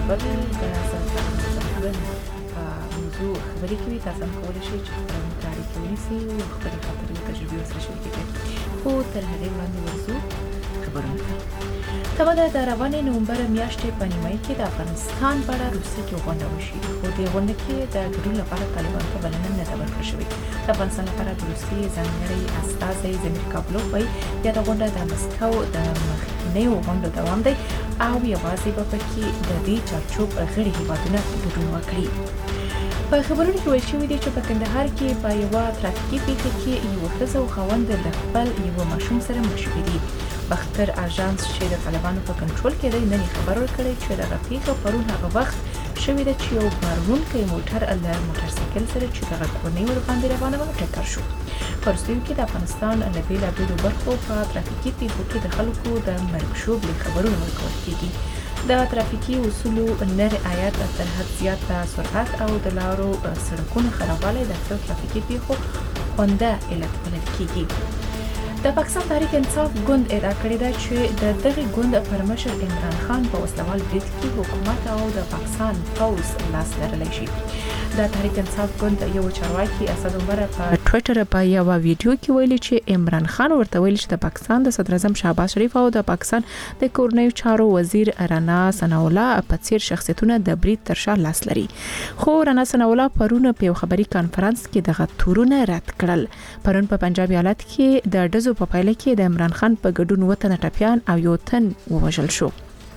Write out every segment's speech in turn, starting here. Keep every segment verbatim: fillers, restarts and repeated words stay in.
کابل د سرطان ژوند موضوع خبرې کوي. تاسو هم کولی شئ چې خپرونې ته اړیکه ونیسئ او خپلې خاطرې تجربې ورسره شریکې کړئ. خو تر هغې وړاندې ورځو خبرونو ته. تبه ده د روانې نومبر میاشتې په نیمایي کې د افغانستان په اړه روسیې کې غونډه وشي، خو دې غونډه کې د ګډون لپاره طالبانو ته بلنه نه ده ورکړل شوې. د افغانستان لپاره د روسیې ځانګړی استازی زمیر کابلوف وایي یاده غونډه د مسکو د مخکینیو غونډو دوام دی او یوازې به پکې د دې چارچوب غړي هېوادونه ګډون وکړي. په خبرونو کې ویل شوي دي چې په کندهار کې په یوه ترافیکي پیښه کې یوه ښځه او خاوند له خپل یوه ماشوم سره مخ شوي دي. بختر اژانس چې د طالبانو په کنټرول کې دی نن خبر ورکړی چې دغه پیښه پرون هغه وخت شوې ده چې یو بارونکی موټر له موټرسایکل سره چې دغه کورنۍ ورباندې روانه وه ټکر شو. په وروستیو کې د افغانستان له بېلابېلو برخو په ترافیکي پیښو کې د خلکو د مرګ ژوبلې خبرونه ورکول کېږي. د ترافیکي اصولو نه رعایت، تر حد زیاته سرعت او د لارو سړکونو خرابوالی د اکثرو ترافیکي پیښو عمده علت بلل کېږي. د پاکستان تحریک انصاف ګوند ادعا کړې ده چې د دغه ګوند پر مشر عمران خان په وسلوال برید کې حکومت او د پاکستان پوځ لاس لرلی شي. د تحریک انصاف ګوند یو چارواکي اسد عمر په ټویټر په یو ویډیو کې ویلي چې عمران خان ورته ویلي چې د پاکستان د صدر اعظم شهباز شریف او د پاکستان د کورنیو چارو وزیر رانا ثناء الله په څیر شخصیتونه د برید تر شا لاس لري. خو رانا ثناء الله پرون په یو خبري کانفرنس کې دغه تورونه رد کړل. پرون په پنجاب ایالت کې د ډزو په پایله کې د عمران خان په ګډون وطن ټپیان او یو تن ووژل شو.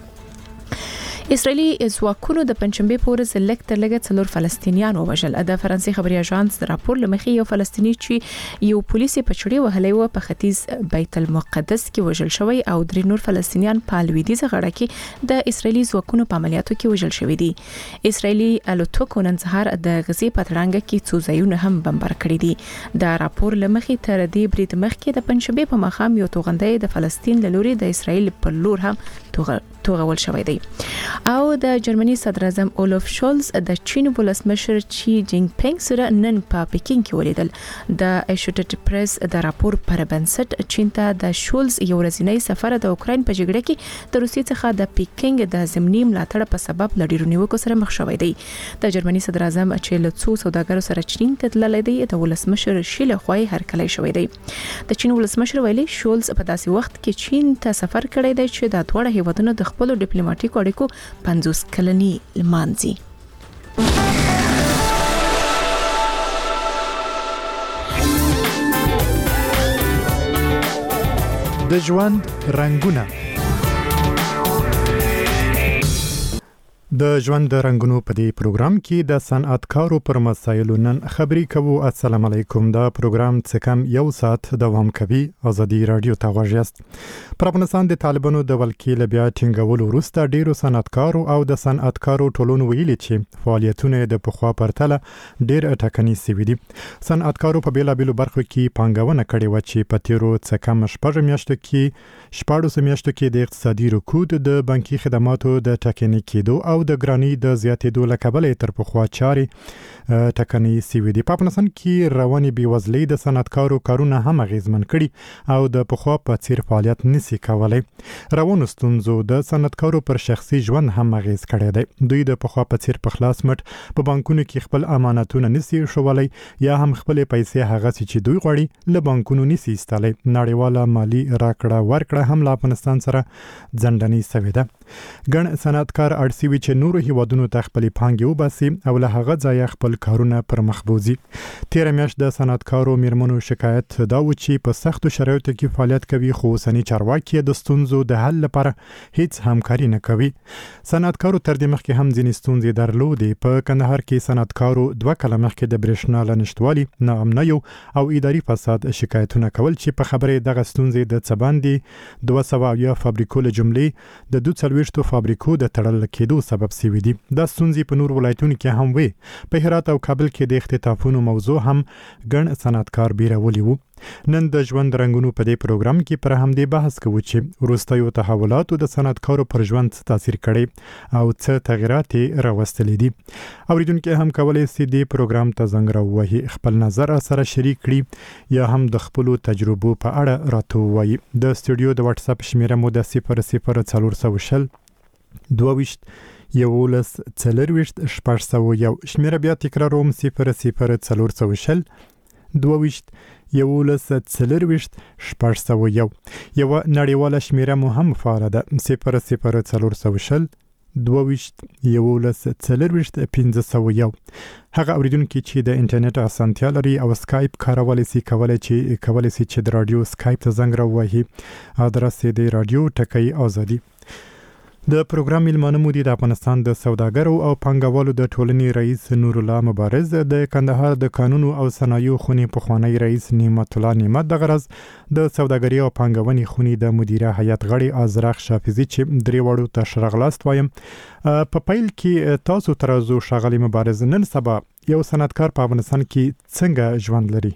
اسرائیلي ځواکونو د پنځشنبه په ورځ لږ تر لږه څلور فلسطینیان ووژل. د فرانسې خبري اژانس د راپور لمخې یو فلسطینی چې یو پولیسي پچړې وهلی و په ختیځ بیت المقدس کې وژل شوی او درې نور فلسطینیان په لویدیځه غاړه کې د اسرائیلي ځواکونو په عملیاتو کې وژل شوی دي. اسرائیلي الوتکو نن سهار د غزې په تړانګه کې څو ځایونه هم بمبار کړي دي. د راپور لمخې تر دې برید مخکې د پنځشنبه په ماښام یو توغندی د فلسطین له لوري د اسرائیل پر لور هم توغول شوی دی. او د جرمني صدر اعظم اولف شولز د چین ولسمشر چی جینګ پینګ سره نن په پکین کې ولیدل. د ایشوټډ پریس د راپور پر بنسټ چین ته د شولز یو ورځنی سفر د اوکراین په جګړه کې د روسیې څخه د پکینګ د ضمني ملاتړ په سبب لړیرو نیوکو سره مخ شوی دی. د جرمني صدر اعظم چې له څو سوداګرو سره چین ته تللی دی د ولسمشر شي له خوا هرکلی شوی دی. د چین ولسمشر ویلي شولز په داسې وخت کې چین ته سفر کړی دی چې د دواړه هیوادونو د خپل ډیپلوماټیکو اړیکو پنځوس کلنی لمانځي. د ژوند رنگونه د ژوند د رنگونو په دې پروګرام کې د صنعتکارو پر مسایلو نن خبرې کوو. السلام علیکم. دا پروګرام څه کم یو ساعت دوام کوي. ازادي رادیو ته غوږ یاست. پر افغانستان د طالبانو د ولکې له بیا ټینګولو وروسته ډیرو صنعتکارو او د صنعتکارو ټولنو ویلي چې فعالیتونه د پخوا پرتله ډیر ټکني سوي دي. صنعتکارو په بیلابیلو برخو کې پانګونه کړې و چې په تیرو څه کم شپږ میاشتو کې شپږ میاشتو کې د اقتصادي رکود، د بانکي خدماتو د ټکني کېدو او د ګرانی د زیاتېدو له کبله تر پخوا چاري ټکني سوي دي. په افغانستان کې رواني بېوزلۍ د صنعتکارو کارونه هم اغیزمن کړي او د پخوا په څیر فعالیت نشي کولای. روانو ستونزو د صنعتکارو پر شخصي ژوند هم اغیز کړی دی. دوی د پخوا په څیر په خلاص مټ په بانکونو کې خپل امانتونه نشي شولای یا هم خپل پیسې هغه چې دوی غواړي له بانکونو نشي ایستلای. نړیواله مالی راکړه ورکړه هم له افغانستان سره ځنډنی سوې ده. ګڼ صنعتکار اړسوي چې نورو هیوادونو ته خپل پانګې وباسي او له هغه ځایه خپل کارونه پر مخ بوزي. تیر میاشت د صنعتکارو میرمنو شکایت دا و چې په سختو شرایطو کې فعالیت کوي خو اوسني چارواکي د ستونزو د حل لپاره هیڅ همکاري نه کوي. صنعتکارو تر دې مخکې هم ځینې ستونزې درلودې. په کندهار کې صنعتکارو دوه کاله مخکې د برېښنا له نشتوالي، ناامنیو او اداري فساد شکایتونه کول چې په خبره دغه ستونزې د څه باندې دوه سوه اویا فابریکو له جملې د دوه څلوېښتو فابریکو د تړل کېدو سبب شوي دي. دا ستونزې په نور ولایتونو کې هم وي. په هرات او کابل کې د اختطافونو موضوع هم ګڼ صنعتکار بیرولي وو. نن د ژوند رنگونو په دې پروګرام کې پر همدې بحث کوو چې وروستیو تحولاتو د صنعتکارو پر ژوند څه تاثیر کړی او څه تغیرات راوستلي دي. اوریدونکو هم کولای شي د پروګرام ته زنګ راووهي، خپل نظر سره شریک کړي یا هم د خپل تجربو په اړه راته ووایي. د سټوډیو د واتس اپ شمیره مو د صفر صفر څلور سوه شل دوه ویشت یولس څلرویشت شپږ سوه یو. شمېره بیا تکراروم: صفر صفر څلور سوه شل دوه ویشت یولس څلرویشت شپږ سوه یو. یوه نړیواله شمېره مو هم فعاله ده: صفر صفر څلور سوه شل دوه ویشت یولس څلرویشت پنځه سوه یو. هغه اوریدونکي چې د انټرنیټ اسانتیا لري او سکایپ کارولی سي کولی چې کولی سي چې د رادیو سکایپ ته زنګ راووهي. ادرس یې د رادیو ټکی آزادي. د پروګرام میلمانه مو دي د افغانستان د سوداګرو او پانګوالو د ټولنې رئیس نور الله مبارز، د کندهار د قانونو او صنایعو خونې پخوانی رئیس نعمت الله نعمت، د غرض د سوداګري او پانګونې خونې د مدیره هیئت غړي ازرق شافزي چې درې وړو ته ښه راغلاست وایم. په پیل کې تاسو ترازو ښاغلي مبارز، نن سبا یو صنعتکار په افغانستان کې څنګه ژوند لري؟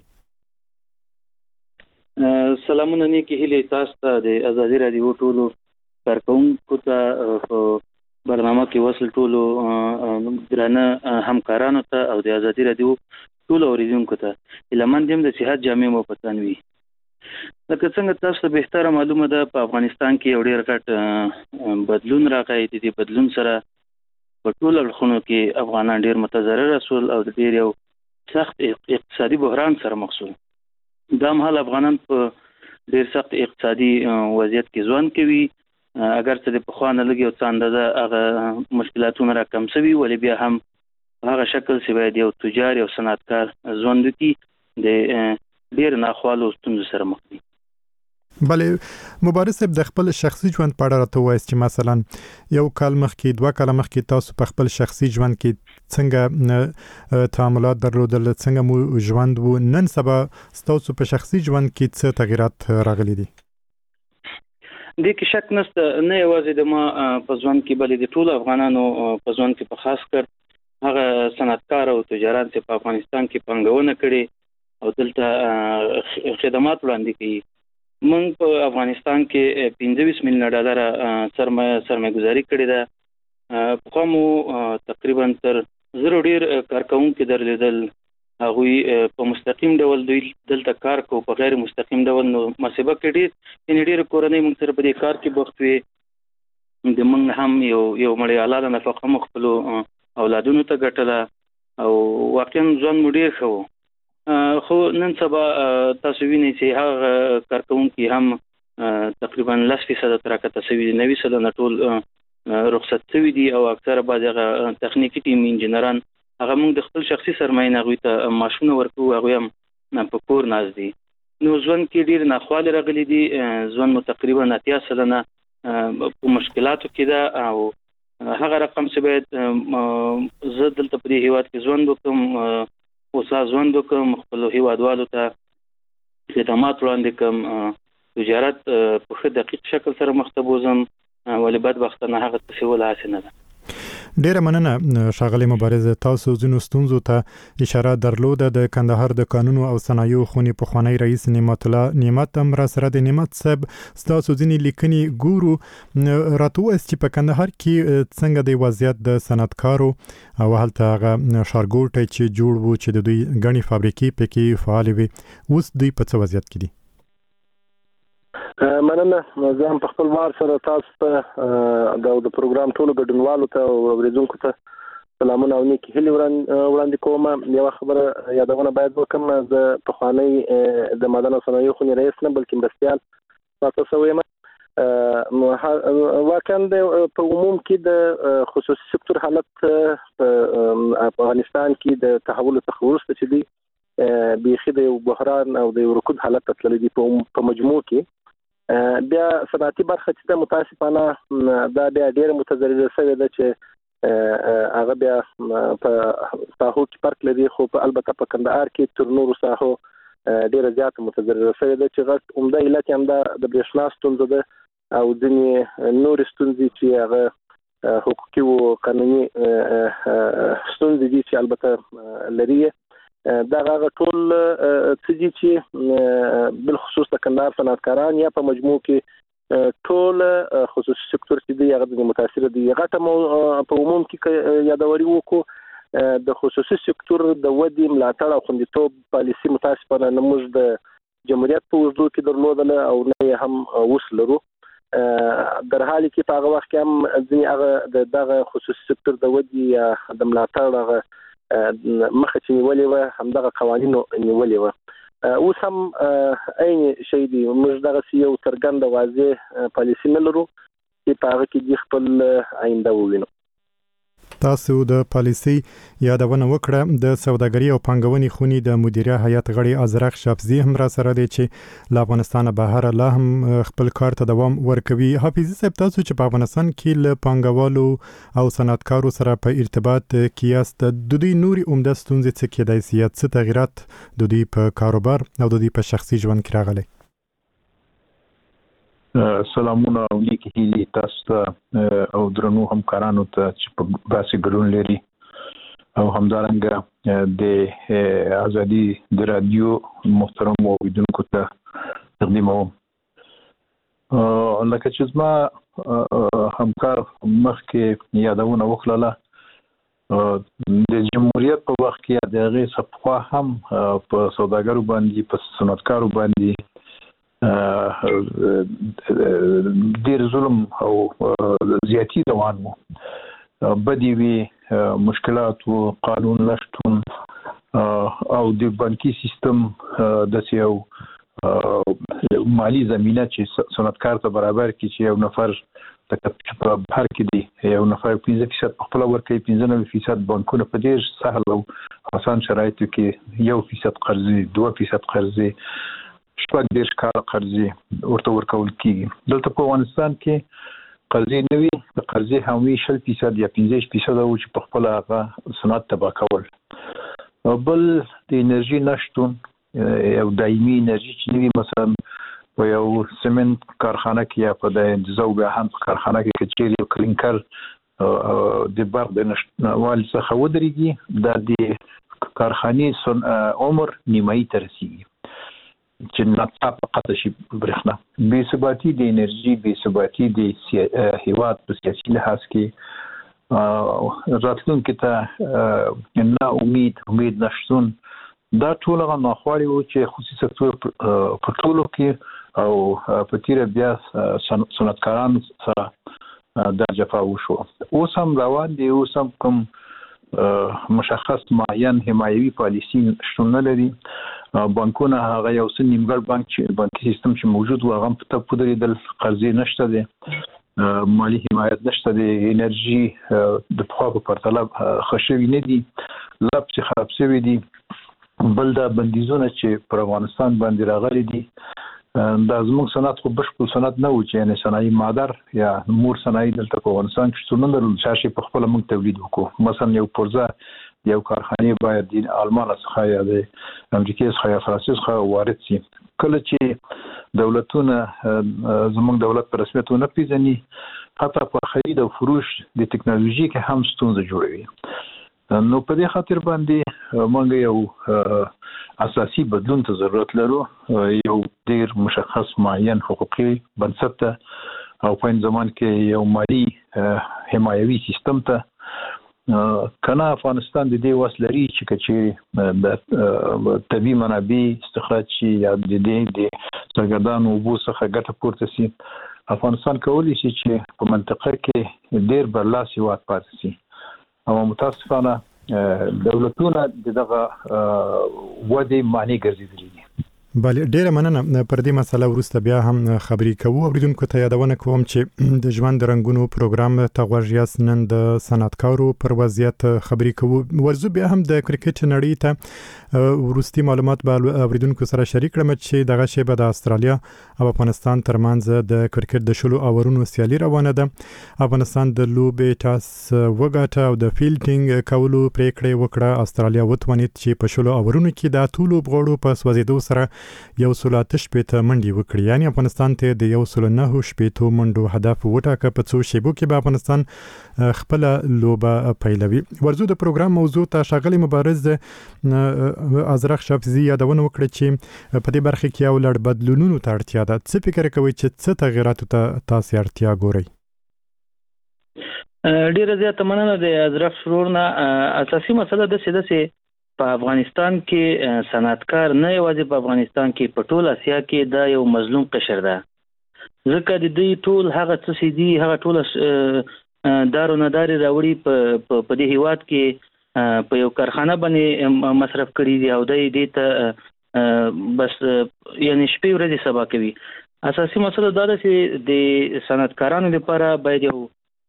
سلامونه نیکې هیلې تاسو ته د ازادي راډیو ټولو کارکونکو ته په برنامه کې وصل ټولو درانه همکارانو ته او د ازادي راډیو ټولو اوریدونکو ته هیله دیم د صحت جامع مو پتن وي. لکه څنګه تاسو ته بهتره معلومه ده، په افغانستان کې یو ډېر غټ بدلون راغی. د دې بدلون سره په ټولو اړخونو کې افغانان ډېر متضرر شول او د ډېر یو سخت اقتصادي بحران سره مخ شول. دا مهال افغانان په ډېر سخت اقتصادي وضعیت کې ژوند کوي. اگر څه د پخوا نه لږ یو څه اندازه هغه مشکلاتونه را کم شوي، ولې بیا هم هغه شکل چې باید یو تجار یو صنعتکار ژوند وکړي د ډېر ناخوالو ستونزو سره مخ دي. بلې مبارز صاحب، د خپل شخصي ژوند په اړه راته ووایاست چې مثلا یو کال مخکې دوه کاله مخکې تاسو په خپل شخصي ژوند کې څنګه تعاملات درلودل، څنګه مو ژوند و. نن سبا ستاسو په شخصي ژوند کې څه تغیرات راغلي دي؟ دې کې شک نشته، نه یوازې د ما په ژوند کې بلکې د ټولو افغانانو په ژوند کې په خاص کر هغه صنعتکار او تجاران چې په افغانستان کې پانګونه کړي او دلته خدمات وړاندې کوي. موږ په افغانستان کې پنځه ویشت میلیونه ډالر سرمایه سرمایه گذاري کړې ده. په کومو تقریبا تر زرو ډیر کارکونکو درلودل، هغوی په مستقیم ډول دوی دلته کار کوي، په غیر مستقیم ډول نو مسبه کې ډیر یعنې ډیر کورنۍ موږ سره په دې کار کې بوخت وي. د موږ هم یو یو مړی اعلی نفقه مو خپل اولادونو ته ګټله او واقعا ژوند مو ډیر ښه و. خو نن سبا تاسو وینئ چې هغه کارکونکي هم تقریبا لس فیصده تر راکته شوي دي، نوي سلنه ټول رخصت شوي دي او اکثره بعض هغه تخنیکي ټیم انجینران هغه موږ د خپل شخصي سرمایې نه هغوی ته معاشونه ورکوو، هغوی هم په کور ناست دي. نو ژوند کې ډېر ناخوالې راغلي دي. ژوند مو تقریبا اتیا سلنه په مشکلاتو کې ده او هغه رقم چې باید زه دلته په دې هیواد کې ژوند وکړم، اوسا ژوند وکړم، خپلو هیوادوالو ته خدمات وړاندې کړم، تجارت په ښه دقیق شکل سره مخ ته بوځم، ولې بدبختانه هغه څه ول هسې نه ده. ډیره مننه ښاغلی مبارز. تاسو ځینو ستونزو ته اشاره درلوده. د کندهار د قانونو او صنایعو خونې پخوانی رئیس نعمت الله نعمت هم را سره د نعمت صاحب ستاسو ځینې لیکنې ګورو. راته ووایاست چې په کندهار کې څنګه د وضعیت د صنعتکارو او هلته هغه ښارګوټی چې جوړ و چې د دوی ګڼې فابریکې پکې فعالې وي، اوس دوی په څه وضعیت کې دي؟ مننه. زه هم په خپل وار سره تاسو ته د پروګرام ټولو ګډونوالو ته او اوریدونکو ته سلامونه او نیکې هیلې وړاندې کوم. یوه خبره یادونه باید وکړم، زه پخوانی د معدن او صنایعو خونې رئیس نه بلکې مرستیال پاتې شوی یم. واقعا په عموم کې د خصوصي سکتور حالت په افغانستان کې د تحول څخه وروسته چې دی بیخي د یو بحران او د یو رکود حالت ته تللی دی په مجموع کې. بیا صنعتي برخه چې ده متاسفانه دا بیا ډېره متضرره شوې ده چې هغه بیا په ساحو کې فرق لري، خو په البته په کندهار کې تر نورو ساحو ډېره زیاته متضرره شوې ده چې غټ عمده علت یې همدا د برېښنا ستونزه ده او ځینې نورې ستونزې چې هغه حقوقي و قانوني ستونزې دي چې البته لري. دا هغه ټول څه دي چې بالخصوص د کندهار صنعتکاران یا په مجموع کې ټول خصوصي سکتور چې دی هغه د متاثر دي. غټه په عموم کې یادوري وکړو د خصوصي سکتور د ودې ملاتړ او خوندیتوب پالیسي متاسفانه نه موږ د جمهوریت په اوږدو کې درلودله او نه هم اوس لرو. در حال کې په هغه وخت کې هم ځینې هغه دغه خصوصي سکتور د ودی یا د ملاتړ هغه مخه چې نیولې و همدغه قوانینو نیولې و. اوس هم عین شی دی، موږ دغه یو څرګند واضح پالیسي نه لرو چې په هغه کې د خپل آینده ووینو. تاسو د پالیسي یادونه وکړه. د سوداګري او پانګونې خونې د مدیریت هیئت غړي ازرق شافزي هم را سره دی چې له افغانستان بهر لا هم خپل کار ته دوام ورکوي. حافظي صاحب، تاسو چې په افغانستان کې له پانګوالو او صنعتکارو سره په ارتباط کې یاست، د دوی نوري عمده ستونزې څه کېدای شي؟ څه تغیرات د دوی په کاروبار او د دوی په شخصي ژوند کې راغلي؟ سلامونه او نیکی هیلې تاسو ته او درنو همکارانو ته چې په باسي ګډون لري او همدارنګه د ازادي د رادیو محترم اوریدونکو ته تقدیموم. لکه چې زما همکار مخکې یادونه وکړله، د جمهوریت په وخت کې د هغې صفحه هم په سوداګرو باندې په صنعتکارو باندې ډیر ظلم او زیاتی روان وو. بدی وی مشکلات او قانون نشتون او د بانکي سیستم د سیو مالی زمینه چې صنعتکار ته برابر کی چې یو نفر تکه په بهر کې دی یو نفر پنځه فیصد په خپل ورکړي، پنځه نوي فیصد بانکونه په ډیر سهل او آسان شرایطو کې یو فیصد قرضې، دوه فیصد قرضې، شپږ دېرش کاله قرضې ورته ورکول کېږي. دلته په افغانستان کې قرضې نه وي، د قرضې حموي شل فیصد یا پنځه فیصد او چې په خپل هغه صنعت تباه کول. بل د انرژي نشتون، یو دایمي انرژي چې نوي مثلا په یو سمنټ کارخانه کې یا په د ذوبیاهن کارخانه کې کچېري او کلینکر د برق د نشتوالي څخه ودرېږي، دا د کارخانې عمر نیمایي ته رسېږي چې ناڅاپه قطع شي برېښنا. بې ثباتي د انرژي، بې ثباتي د هیواد په سیاسي لحاظ کې راتلونکي ته نه امید امید نشتون، دا ټول هغه ناخوالې وو چې خصوصي سکتور په ټولو کې او په تیره بیا صنعتکارانو سره دا جفا وشو. اوس هم روان دی، اوس هم کوم مشخص معین حمایوي پالیسي شتون نه لري. بانکونه هغه یو څه نیمګړ بانک چې بانکي سیستم چې موجود و هغه په ټپ ودرېدل، قرضې نشته دی، مالي حمایت نشته دی، انرژي د پخوا په پرتله ښه شوي نه دي، لب چې خراب شوي دي. بل دا بندیزونه چې پر افغانستان باندې راغلي دي، دا زموږ صنعت خو بشپړ صنعت نه و چې یعنې صنایي مادر یا مور صنایي دلته په افغانستان کې شتون نه لرل چې هر شی په خپله موږ تولید وکړو. مثلا یو پرزه یو کارخانې باید د آلمان څخه یا د امریکې څخه یا فرانسې څخه وارد شي. کله چې دولتونه زموږ دولت په رسمیت ونه پیژني، حتی په خرید او فروش د ټکنالوژي کې هم ستونزه جوړوي. نو په دې خاطر باندې موږ یو اساسي بدلون ته ضرورت لرو، یو ډیر مشخص معین حقوقي بنسټ ته او په زمان کې یو مالی حمایوي سیستم ته. کنه افغانستان د دې وس لري چې کچې د طبي منابع استخراج شي یا د دې د سرګردانو اوبو څخه ګټه پورته شي، افغانستان کولی شي چې په منطقه کې ډیر برلاسي هېواد پاتې شي. او متاسفانه دولتونه دغه ودې معنی ګرځېدلي دي. بله، ډیره مننه. پر دې مسله وروسته بیا هم خبرې کوو. اوریدونکو ته یادونه کوم چې د ژوند د رنګونو پروګرام ته غوږ یاست. نن د صنعتکارو پر وضعیت خبرې کوو. ورځو بیا هم د کرکټ نړۍ ته وروستي معلومات به اوریدونکو سره شریک کړم چې دغه شی به د استرالیا او افغانستان ترمنځ د کرکټ د شلو اورونو سیالي روانه ده. افغانستان د لوبې ټاس وګاټه او د فیلډینګ کولو پریکړه وکړه. استرالیا وتوانید چې په شلو اورونو کې د ټولو لوبغاړو په سوځېدو سره یو سل اته شپېته منډې وکړي، یعنی افغانستان ته د یو سل نهه شپېتو منډو هدف وټاکه. په څو شیبو کې به افغانستان خپل لوبه پیلوي. ورځو د پروګرام موضوع ته ښاغلی مبارز ازرق شافزي یادونه وکړه چې په دې برخه کې یو لړ بدلونونو ته اړتیا ده. څه فکر کوئ چې څه تغیراتو ته تاسو اړتیا ګورئ؟ ډیره زیاته مننه د ازرق شرور نه. اساسي مسله د سیده سي په افغانستان کې صنعتکار نه یوازې په افغانستان کې په ټول اسیا کې دا یو مظلوم قشر ده. ځکه د دې ټول هغه څه چې دي هغه ټول دارو نه داري راوړي په په دې هیواد کې په یو کارخانه باندې مصرف کړي دي او د دې ته بس یعنی شپې ورځې سبا کوي. اساسي مسله دا ده چې د صنعتکارانو لپاره باید یو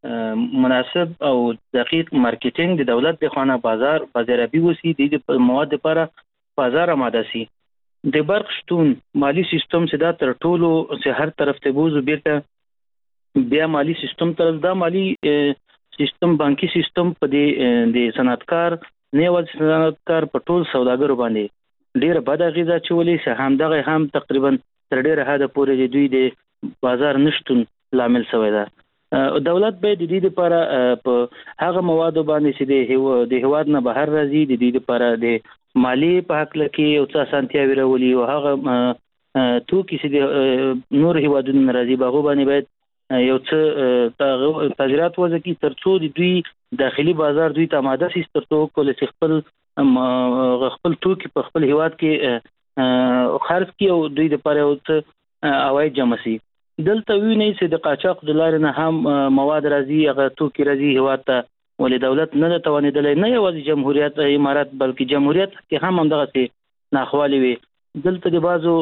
مناسب او دقیق مارکیټینګ د دولت د خانه بازار بازاربي وسی د مواد لپاره بازار آماده سي. د برق شتون مالی سیستم چې دا تر ټولو چې هر طرف ته بوزو بیرته بیا مالی سیستم تر دا مالی سیستم بانکي سیستم په دې د صنعتکار نه یوازې صنعتکار په ټول سوداګرو باندې ډیره بد اغیزه چولې چې هم دغه هم تقریبا تر ډیره حد پورې د دوی د بازار نشټون لامل شوی ده. دولت به د دې لپاره په هغه موادو باندې چې د هیواد نه بهر راځي د دې لپاره د مالی په حق لکه او څه سانتیاوي راولي او هغه توکي چې د نور هیوادونو راځي باغ باندې باید یو څه تغیرات وځي کی ترڅو د دوی داخلي بازار دوی ته آماده سي ترڅو کول چې خپل خپل توکي په خپل هیواد کې خرڅ کی او دوی لپاره او څه عواید جمع سي. دلته ویني چې د قاچاق د لارې نه هم مواد راځي هغه توکي راځي هیواد ته ولې دولت نه توانیدلې نه یوازې جمهوریت امارات بلکې جمهوریت کې هم همدغه څه ناخوالي وي. دلته د بازو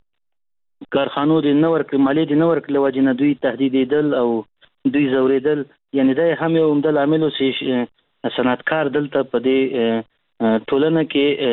کارخانو د نور کمالي د نور لوجه نه دوی تهدیدېدل او دوی زوریدل یعنی دا هم یو د عاملو چې صنعتکار دلته په دې ټولنه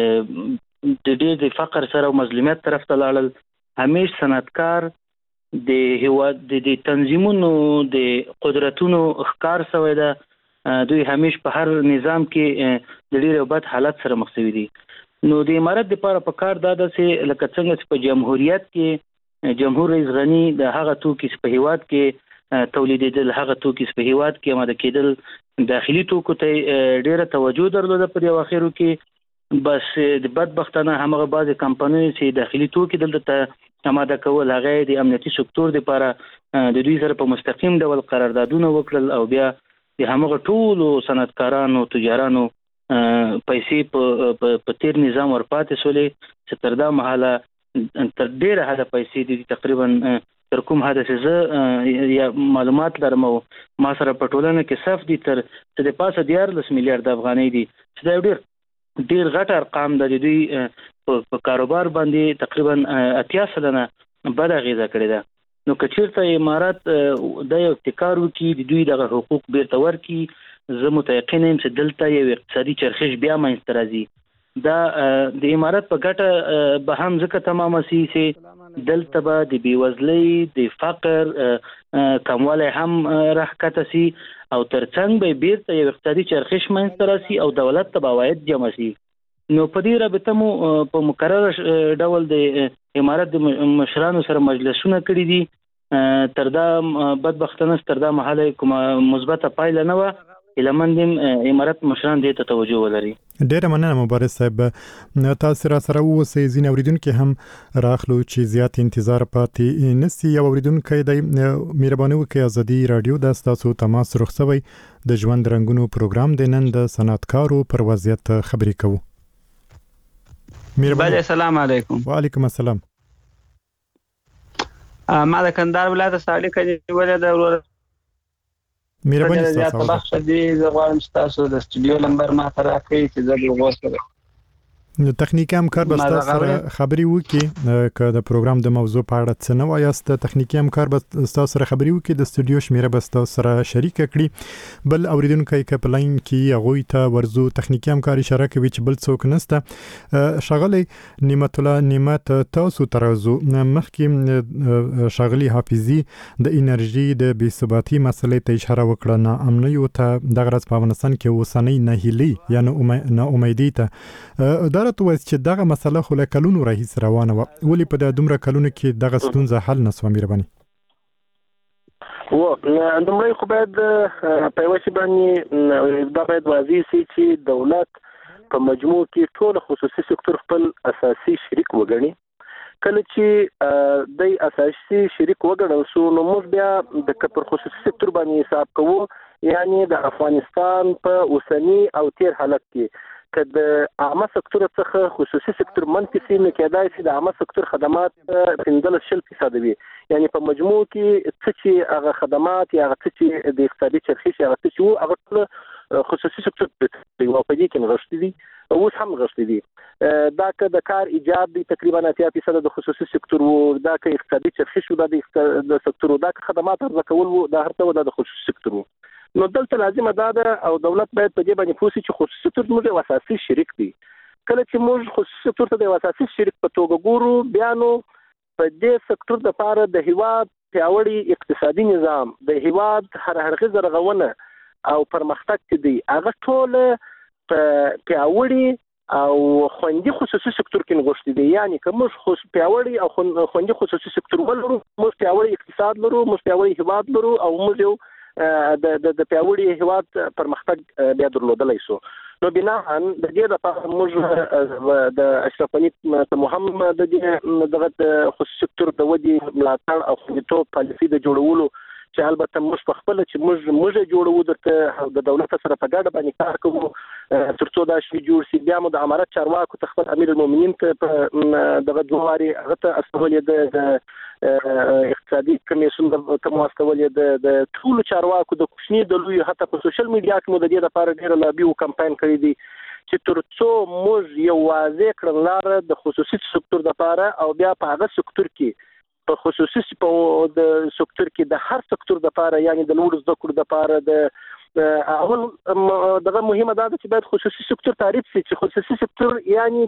کې د دې د فقر سره او مظلومیت طرف ته لاړل. همیش صنعتکار د هیواد د تنظیمونو د قدرتونو ښکار شوی ده دوی همیش په هر نظام کې د ډیره بد حالت سره مخ شوي دي. نو د امارت لپاره په کار دا ده چې لکه څنګه چې په جمهوریت کې جمهور رئیس غنی د هغه توکي په هیواد کې تولیدېدل هغه توکي په هیواد کې آماده کېدل داخلي توکو ته ډیره توجه درلوده په یو اخرو کې بس د بدبختانه همغه بعض کمپنۍ چې داخلي توکي دلته آماده کول هغه د امنیتي سکتور لپاره د دوی سره په مستقیم ډول قراردادونه وکړل او بیا د همغه ټولو صنعتکارانو تجارانو پیسې په تیر نظام ورپاتې شولې چې تر دا مهاله تر ډیره حده پیسې د تقریبا تر کوم حد چې یا معلومات لرم او ما سره په ټولنه کې صف دي تر څه د پاسه دیارلس میلیارډ افغانۍ دي چې دا ډیر ډیر غټ ارقام د دوی په کاروبار باندې تقریبا اتیا سلنه بد اغیزه کړې ده. نو که چیرته امارات د یو ابتکار وکړي د دوی دغه حقوق بیرته ورکړي زه متیقن یم چې دلته یو اقتصادي چرخش بیا منځته راځي. دا د امارات په ګټه به هم ځکه تمامه سي چې دلته به د بېوزلۍ د فقر کموالی هم راښکته سي او ترڅنګ به بیرته یو اقتصادي چرخش منځته راسي او دولت ته به عواید جمع سي. نو په دې رابطه مو په مکرر ډول د امارات د مشرانو سره مجلسونه کړي دي تر دا بدبختانه تر دا مهاله کومه مثبته پایله نه وه لمندم امارات مشران دې ته توجه ولري. ډیره مننه مبارز صاحب. تاسو را سره اوسئ ځین اوریدونکو هم راخلو چې زیات انتظار پاتې نسی یو اوریدونکو د مهرباني وکړئ ازادي رادیو د تاسو تماس رخصوي د ژوند رنگونو پروګرام د نن د صنعتکارو پر وضعیت خبرې کوو. مهرباني. السلام علیکم. وعلیکم السلام. ما د کندهار ولایت سالک ولې د ورور مهرباني تاسو ته بخښه دي زه غواړم چې تاسو د استودیو نمبر ما ته راکړئ چې زه د وګورم. نو تخنیکی همکار به تاسو سره خبري وکړي که د پروګرام د موضوع په اړه څه نه وایاست تخنیکی همکار به تاسو سره خبري وکړي د استودیو شمیره به تاسو سره شریک کړي. بل اوریدونکو کې په لاین کې هغه ته ورزو تخنیکی همکار اشاره کوي چې بل څوک نسته. شغله نعمت الله نعمت تاسو ترازو مخکې شغلي حافظي د انرژي د بې ثباتي مسلې ته اشاره وکړه نه امني او ته د غرض په افغانستان کې وسنۍ نه هلي یا نه امیدي ته راته وایي چې دغه مسله خو له کلونو راهیسې روانه وه ولې په د دومره کلونو کې دغه ستونزه حل نه سوه مهرباني؟ و لومړی خو باید په یوه شي باندې دا باید واضح سي چې دولت په مجموع کې ټول خصوصي سکتور خپل اساسي شریک وګڼي. کله چې د اساسي شریک وګڼل سو نو موږ بیا د پر خصوصي سکتور باندې حساب کوو یعنی د افغانستان په اوسنی او تیر حالت کې که د عامه سکتور څخه خصوصي سکتور منتقسي نه کېدای شي د عامه سکتور خدمات پنځلس شل فیصد وي، یعنی په مجموع کې څه چې هغه خدمات یا هغه څه چې د اقتصادي چرخش هغه څه چې وو هغه ټول خصوصي سکتور دی او په دې کې نغښتي دي، اوس هم نغښتي دي. دا که د کار ایجاد دی تقریبا اتیا فیصد د خصوصي سکتور وو، دا که اقتصادي چرخش وو د سکتور وو، دا که خدمات عرضه کول وو دا هر څه د خصوصي سکتور وو. نو دلته لازمه دا ده او دولت باید په دې باندې پوه شي چې خصوصي سکتور زموږ یو اساسي شریک دی. کله چې موږ خصوصي سکتور ته د یو اساسي شریک په توګه ګورو، بیا نو په دې سکتور لپاره د هیواد پیاوړي اقتصادي نظام، د هیواد هر هرغه رغونه او پرمختګ چې دی هغه ټول په پیاوړي او خوندي خصوصي سکتور کې نغښتي دي. یعنی که موږ خصوصي پیاوړي او خوندي خصوصي سکتور ولرو، موږ پیاوړي اقتصاد لرو، موږ پیاوړي هیواد لرو او موږ یو د د پیاوړي هیواد پرمختګ بیا درلودلای شو. نو بناً د دې لپاره موږ د اشرف غني ته هم د دې دغه خصوصي سکتور د ودی ملاتړ او خوندیتوب پالیسي د جوړولو چې البته موږ په خپل چې موږ موږ جوړو درته د دولت سره په ګډه باندې کار کوو ترڅو دا شی جوړ شي. بیا مو د امارت چارواکو ته خپل امیر المؤمنین ته دغه دواري هغه ته استولې د اقتصادي کمیسیون ته مو استولې د ټول چارواکو د کوچني د لوی حتی په سوشل میډیا کې مو د دې لپاره ډېر لابي او کمپاین کړی دی چې ترڅو موږ یو واضح کړنلار د خصوصي سکتور لپاره او بیا په هغه سکتور کې په خصوصي په د سکتور کې د هر سکتور لپاره یعنی د لوړ زده کړو لپاره د اول دغه مهمه ده چې باید خصوصي سکتور تعریف شي چې خصوصي سکتور یعنی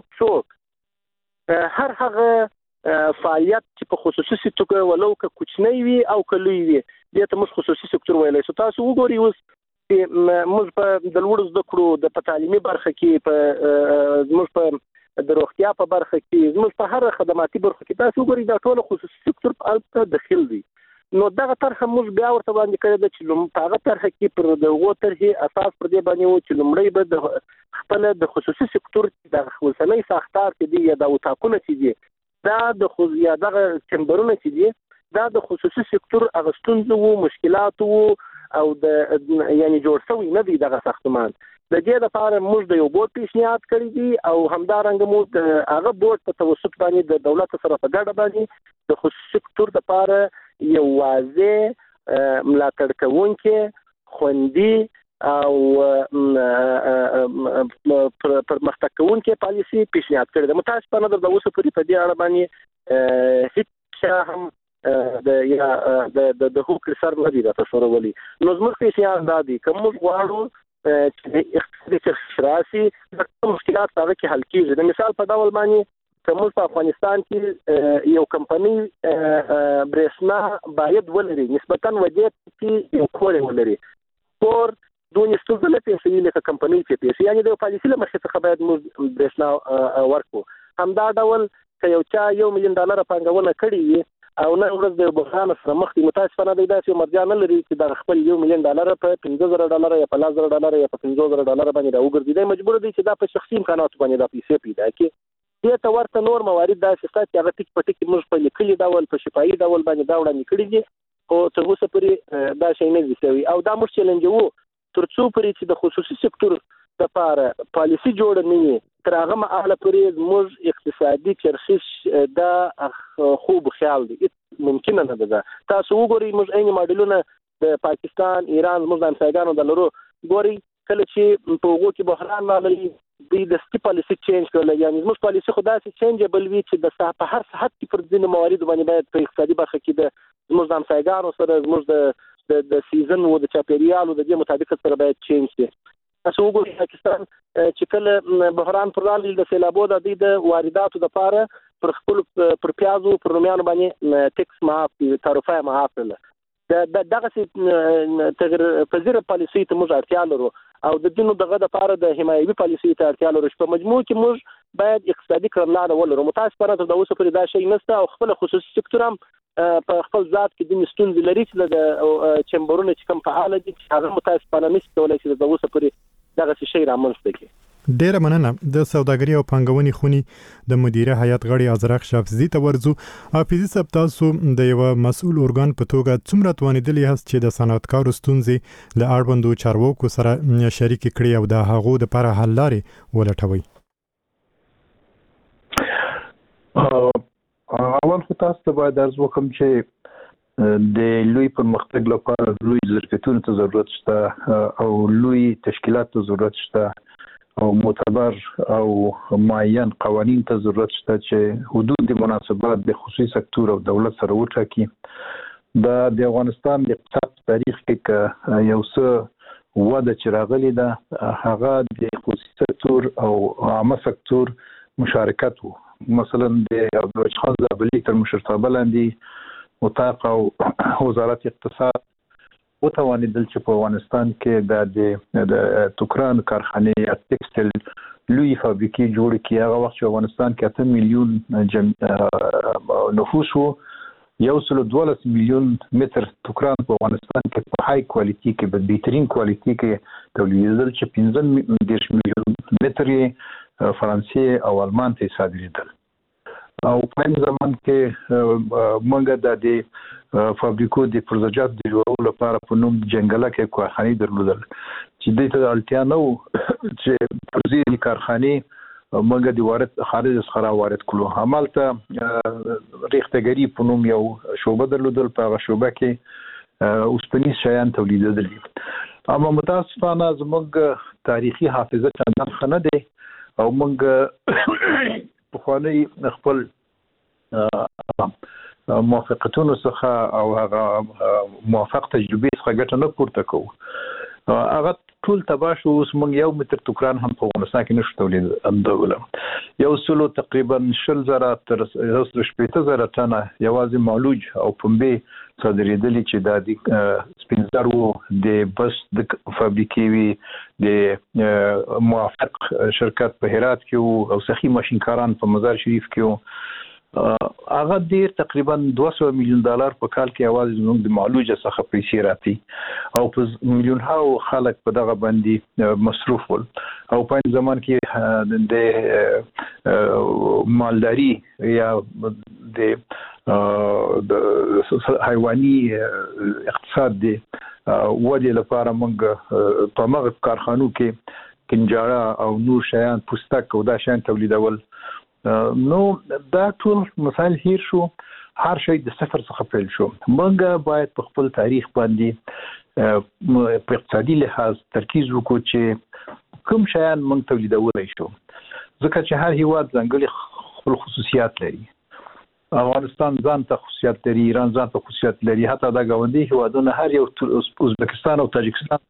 څوک هر هغه فعالیت چې په خصوصي سکتور ولو که کوچنی وي او کلوي وي دې ته موږ خصوصي سکتور ویلای شو. تاسو وګورئ اوس موږ په د لوړ زده کړو د تعلیمي برخه کې په موږ په د روغتیا په برخه کې موږ په هر خدماتي برخه کې تاسو وګورئ دا ټول خصوصي سکتور په البته داخل دي. نو دغه طرحه موږ بیا ورته باندې کړی د چې په هغه طرحه کې پر دغه طرحه اساس پر دې باندې و چې لومړی به د خپل د خصوصي سکتور د خپلسنۍ ساختار کې دی یا د وټاکونه چې دی دا د خو یا دغه چمبرونه چې دي دا د خصوصي سکتور اغستونزو وو مشکلات وو او د یعنی جوړ شوی نه دی دغه ساختمان. د دې لپاره موږ د یو بورډ پیشنهاد کړی دی او همدارنګه موږ د هغه بورډ په توسط باندې د دولت سره په ګډه باندې د خصوصي سکتور لپاره یو واضح ملاتړ کوونکی خوندي او پرمختګ کوونکی پالیسي پیشنهاد کړی دی. متاسفانه د اوسه پورې په دې اړه باندې هیڅ هم د یا د د حقوق سر نه دی راټولولي. نو زموږ پیشنهاد دا دی کوم غواړو چې اقتصادي چرخراسي د مشکلات هغه کې حل کیږي. د مثال په ډول باندې کوم په افغانستان کې یو کمپنی برېښنا باید ولري نسبتاً وجه کې یو کور ولري کور دونې ستونزه نه پیښوي لکه کمپنی چې پیښوي یعنی د پالیسي له مخې څخه باید موږ برېښنا ورکو. همدا ډول که یو چا یو میلیون ډالر پانګونه کړې وي او نه ورځ د بحران سره مخ دي متاسفانه دی داسې یو مرجع نه لري چې د خپل یو میلیون ډالر په پنځه زره ډالر یا په لس زره ډالر یا په پنځه زره ډالر باندې راوګرځي. دی مجبور دی چې دا په شخصي امکاناتو باندې دا پیسې پیدا کړي. دې ته ورته نور موارد داسې شته چې هغه ټیک په ټیک موږ په لیکلي ډول په شفاهي ډول باندې دا وړاندې کړي دي خو تر اوسه پورې دا شی نه دي شوي او دا موږ چیلنجوو تر څو پورې چې د خصوصي سکتور لپاره پالیسي جوړه نه وي تر هغه مهاله پورې موږ اقتصادي چرخش دا خوب خیال دی ممکنه نه ده. تاسو وګورئ موږ عین ماډلونه د پاکستان ایران موږ د همسایګانو د لرو ګورئ کله چې په هغو کې بحران راغلی دوی د سټي پالیسي چینج کړل یعنی زموږ پالیسي خو داسې چینجبل وي چې د په هر ساحت کې پر ځینې مواردو باندې باید په اقتصادي برخه کې د زموږ د همسایګانو سره زموږ د د سیزن او د چاپیریال او د دې مطابق سره باید چینج شي. تاسو وګورئ پاکستان چې کله بحران پر راغلی د سیلابو د د وارداتو لپاره پر خپل پر پیازو پر رومیانو باندې ټیکس معاف تعرفه معاف کړل. د دغه تغیر پذیر پالیسي ته موږ اړتیا لرو او د دینو دغه لپاره د حمایوي پالیسي ته اړتیا لرو چې په مجموع کې موږ باید اقتصادي کړنلاره ولرو. متاسفانه تر اوسه پورې دا شی نشته او خپل خصوصي سکتور هم په خپل ذات کې د ستونزې لري چې د چمبرونه چې کوم فعال دي هغه متاسفانه نشي کولای چې د اوسه پورې دغه شی رامنځته کړي. ډیره مننه. د سوداګري او پانګونې خونی د مدیره هیئت غړي ازرق شافزي ته ورزو. حافظي صاحب، تاسو د یو مسؤل ارګان په توګه څومره توانیدلی هست چې د صنعتکارو ستونزې له اړوندو چارواکو سره شریک کړي او د هغو د لپاره حل لارې ولټوي؟ اول خو تاسو ته باید عرض وکړم چې د لوی پرمختګ لپاره لوی ظرفیتونو ته ضرورت شته او لوی تشکیلات ته ضرورت شته او معتبر او معین قوانین ته ضرورت شته چې حدود مناسبات د خصوصي سکتور او دولت سره وټاکي. د افغانستان د اقتصاد تاریخ کې یو څه وده چې راغلی ده هغه د خصوصي سکتور او عامه سکتور مشارکت وو. مثلا د عبدالوجه خان زابلي تر مشرتابه لاندې وطاق او وزارت اقتصاد وتوانیدل چې په افغانستان کې د توکران کارخانه یا ټیکسټایل لوی فابریکې جوړ کړي. هغه وخت چې افغانستان کې اته میلیون نفوس وو، یو سل دولس میلیون متر توکران په افغانستان کې په های کوالټي کې په بهترین کوالټي کې تولیدېدل چې پنځه دېرش میلیون متر فرانسې او آلمان ته صادرېدل. او په زمان کې موږ د فابریکو د پروژات د جوړولو لپاره په نوم جنګله کې کارخانې درلودل چې د ته اړتیا نه و چې پروژې کارخانې موږ د وارد خارج څخه وارد کړو. همالته ریختګری په نوم یو شوبه درلودل، په هغه شوبه کې اوسپنیز شیان تولیدېدل. اما متاسفانه زموږ تاریخي حافظه چندان ښه نه دی او موږ پخوانی خپل موافقتونو څخه او هغه موافق تجربې څخه ګټه نه پورته کوو. هغه ټول تباه شو. اوس موږ یو متر توکران هم په افغانستان کې نشو تولیدولی. یو سلو تقریبا شل زره تر یو سل شپېته زره ټنه یوازې مالوج او پنبې صادرېدلي چې دا د سپین زر وو، د بس د فابریکې وي، د موافق شرکت په هرات کې وو او سخي ماشینکاران په مزار شریف کې وو. هغه ډیر تقریبا دوه سوه میلیون ډالر په کال کې یوازې زموږ د مالوج څخه پیسې راځي او په میلیون هاو خلک په دغه باندې مصروف ول. او په زمان کې د مالداري یا د حیواني اقتصاد د ودې لپاره موږ په مغه کارخانو کې کنجاره او نور شیان پوستک او دا شیان تولیدول. نو دا ټول مسائل هیر شو، هر شی د صفر څخه پیل شو. موږ باید په خپل تاریخ باندې په اقتصادي لحاظ ترکیز وکړو چې کوم شیان موږ تولیدولای شو، ځکه چې هر هیواد ځانګړي خپل خصوصیات لري. افغانستان ځان ته خصوصیات لري، ایران ځان ته خصوصیات لري، حتی دا ګاونډي هیوادونه هر یو ازبکستان او تاجکستان.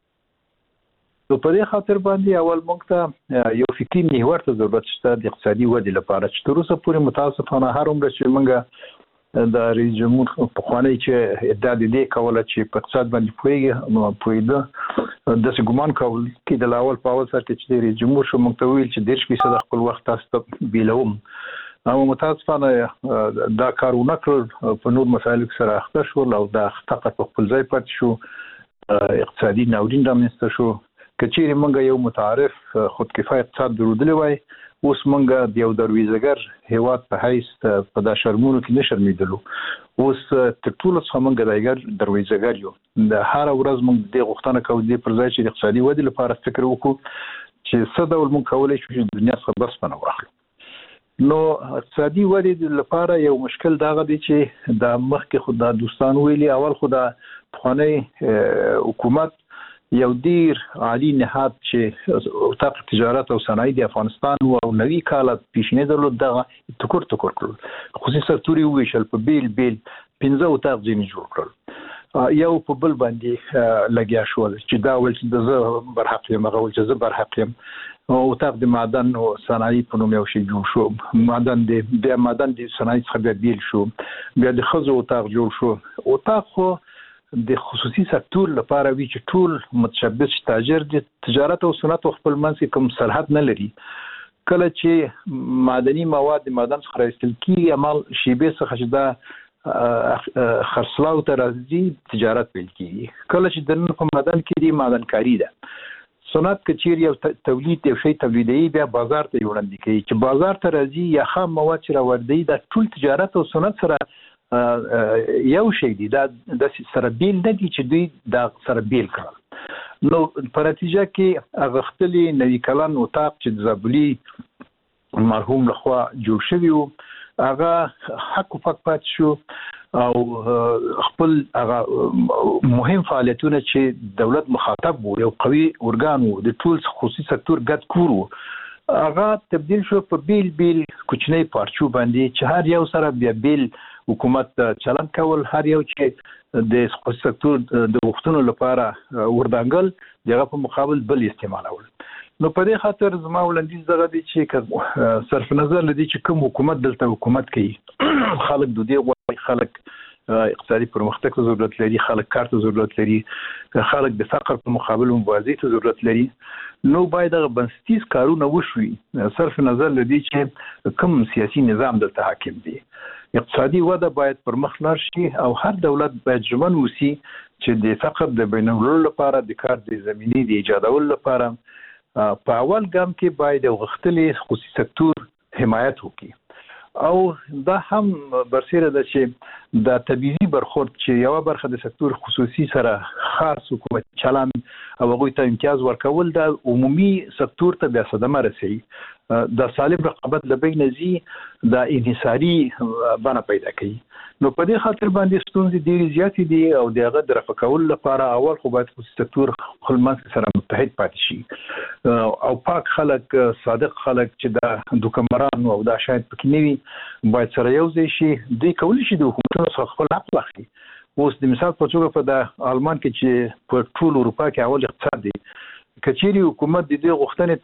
نو په دې خاطر باندې اول موږ ته یو فکري محور ته ضرورت شته د اقتصادي ودې لپاره چې تر اوسه پورې متاسفانه هر عمر چې موږ د رئیس جمهور پخوانی چې ادعا دې کوله چې په اقتصاد باندې پوهیږي پوهیده داسې ګمان کول چې د لاول په اول سر کې چې رئیس جمهور شو موږ ته ویل چې دېرش فیصد خپل وخت تاسو ته بیلوم. اما متاسفانه دا کارونه کړل، په نور مسایلو سره اخته شول او دا فقط په خپل ځای پاتې شو. اقتصادي ناورین رامنځته شو. کچېرې موږ یو متعارف خودکفا اقتصاد درلودلی وای، اوس موږ د یو درویزګر هیواد په حیث په دا شرمونو کې نه شرمېدلو. اوس تر ټولو څخه موږ د درویزګر یو. د هر ورځ موږ دې غوښتنه کوو دې پر ځای چې د اقتصادي ودې لپاره فکر وکړو چې څه ډول موږ کولی شو چې د دنیا څخه بس پناه واخلو. نو اقتصادي ودې لپاره یو مشکل دغه دی چې د مخکې خو د دوستان ویلي، اول خو د پخوانی حکومت یو ډیر عالی نهاد چې اتاق تجارت او صنایع د افغانستان او نوي کال پیشنې درلود دغه ټکر ټکر کړل. خصوصي سکتور یې ویشل په بیل بیل پنځه اتاق ځینې جوړ کړل، یو په بل باندې لګیا شول چې دا ول چې د زه برحق یم، هغه ول چې زه برحق یم. اتاق د معدن او صنایع په نوم یو شی جوړ شو. معدن د بیا معدن د صنایع څخه بیا بیل شو. بیا د خزو اتاق جوړ شو. اتاق خو د خصوصي سکتور لپاره وی چې ټول متشبث تاجر د تجارت او صنعت خپل منځ کوم سرحد نه لري. کله چې معدني مواد د معدن څخه راایستل کیږي، عمل شیبه څخه چې دا خرڅلاو ته راځي تجارت پیل کیږي. کله چې د نن په معدن کې دی معدنکاری ده. صنعت کچیر یو تولید یو شی تولیدي بیا بازار ته وړاندې کوي چې بازار ته راځي یا خام مواد چې راوړي د ټول تجارت او صنعت سره یو شی دی دا د سره بیل نه دي چې دوی دا سره بیل کړل نو په نتیجه کې غختلی نوی کلن وطاق چې د زابلی مرحوم لخوا جوړ شوی و هغه حق فق پات شو او خپل هغه مهم فعالیتونه چې دولت مخاطب وو یو قوي ارګان وو د ټول خصوصي سکتور ګډ کور وو هغه تبدیل شو په بیل بیل کوچنی پارچو باندې چې هر یو سره بیا بیل حکومت چلن کول هر یو چې د خصوصي سکتور د وختونو لپاره وردانګل دغه په مقابل بل استعمالول نو په دې خاطر زما ولندیز دغه دي چې صرف نظر لدی چې کوم حکومت دلته حکومت کوي خلک د دې غوړي خلک اقتصادي پرمختګ ته ضرورت لري خلک کار ته ضرورت لري خلک د فقر په مقابل مبارزې ته ضرورت لري نو باید د بنسټیز کارونه وشوي صرف نظر لدی چې کوم سیاسي نظام دلته حاکم دی اقتصادي وده باید پر مخ لاړ شي او هر دولت باید ژمن وسی چې د فقر د بینولو لپاره د کار د زمینې د ایجادولو لپاره په اول ګام کې باید غختلی خصوصي سکتور حمایت وکړي او دا هم برسره ده چې د طبيعي برخورد چې یو برخه د سکتور خصوصي سره خاص حکومت چلن او هغه ته امتیاز ورکول د عمومي سکتور ته بیا صدمه رسي د سالم رقابت لبین نزي د انحصاري بڼه پیدا کوي نو په دې خاطر باندې ستونزې ډېرې زیاتې دي او دغه د رفع کولو لپاره اول خو باید خصوصي سکتور خپل منځ سره متحد پاتې شي او پاک خلک صادق خلک چې د دوکمران او د شاید پکې نیوي باید سره یو ځای شي دوی کولی شي د حکومتونو څخه خپل حق واخلي اوس د مثال په توګه په د آلمان کې چې په ټول اروپا کې اول اقتصاد دی کچېری حکومت د دې غوښتنې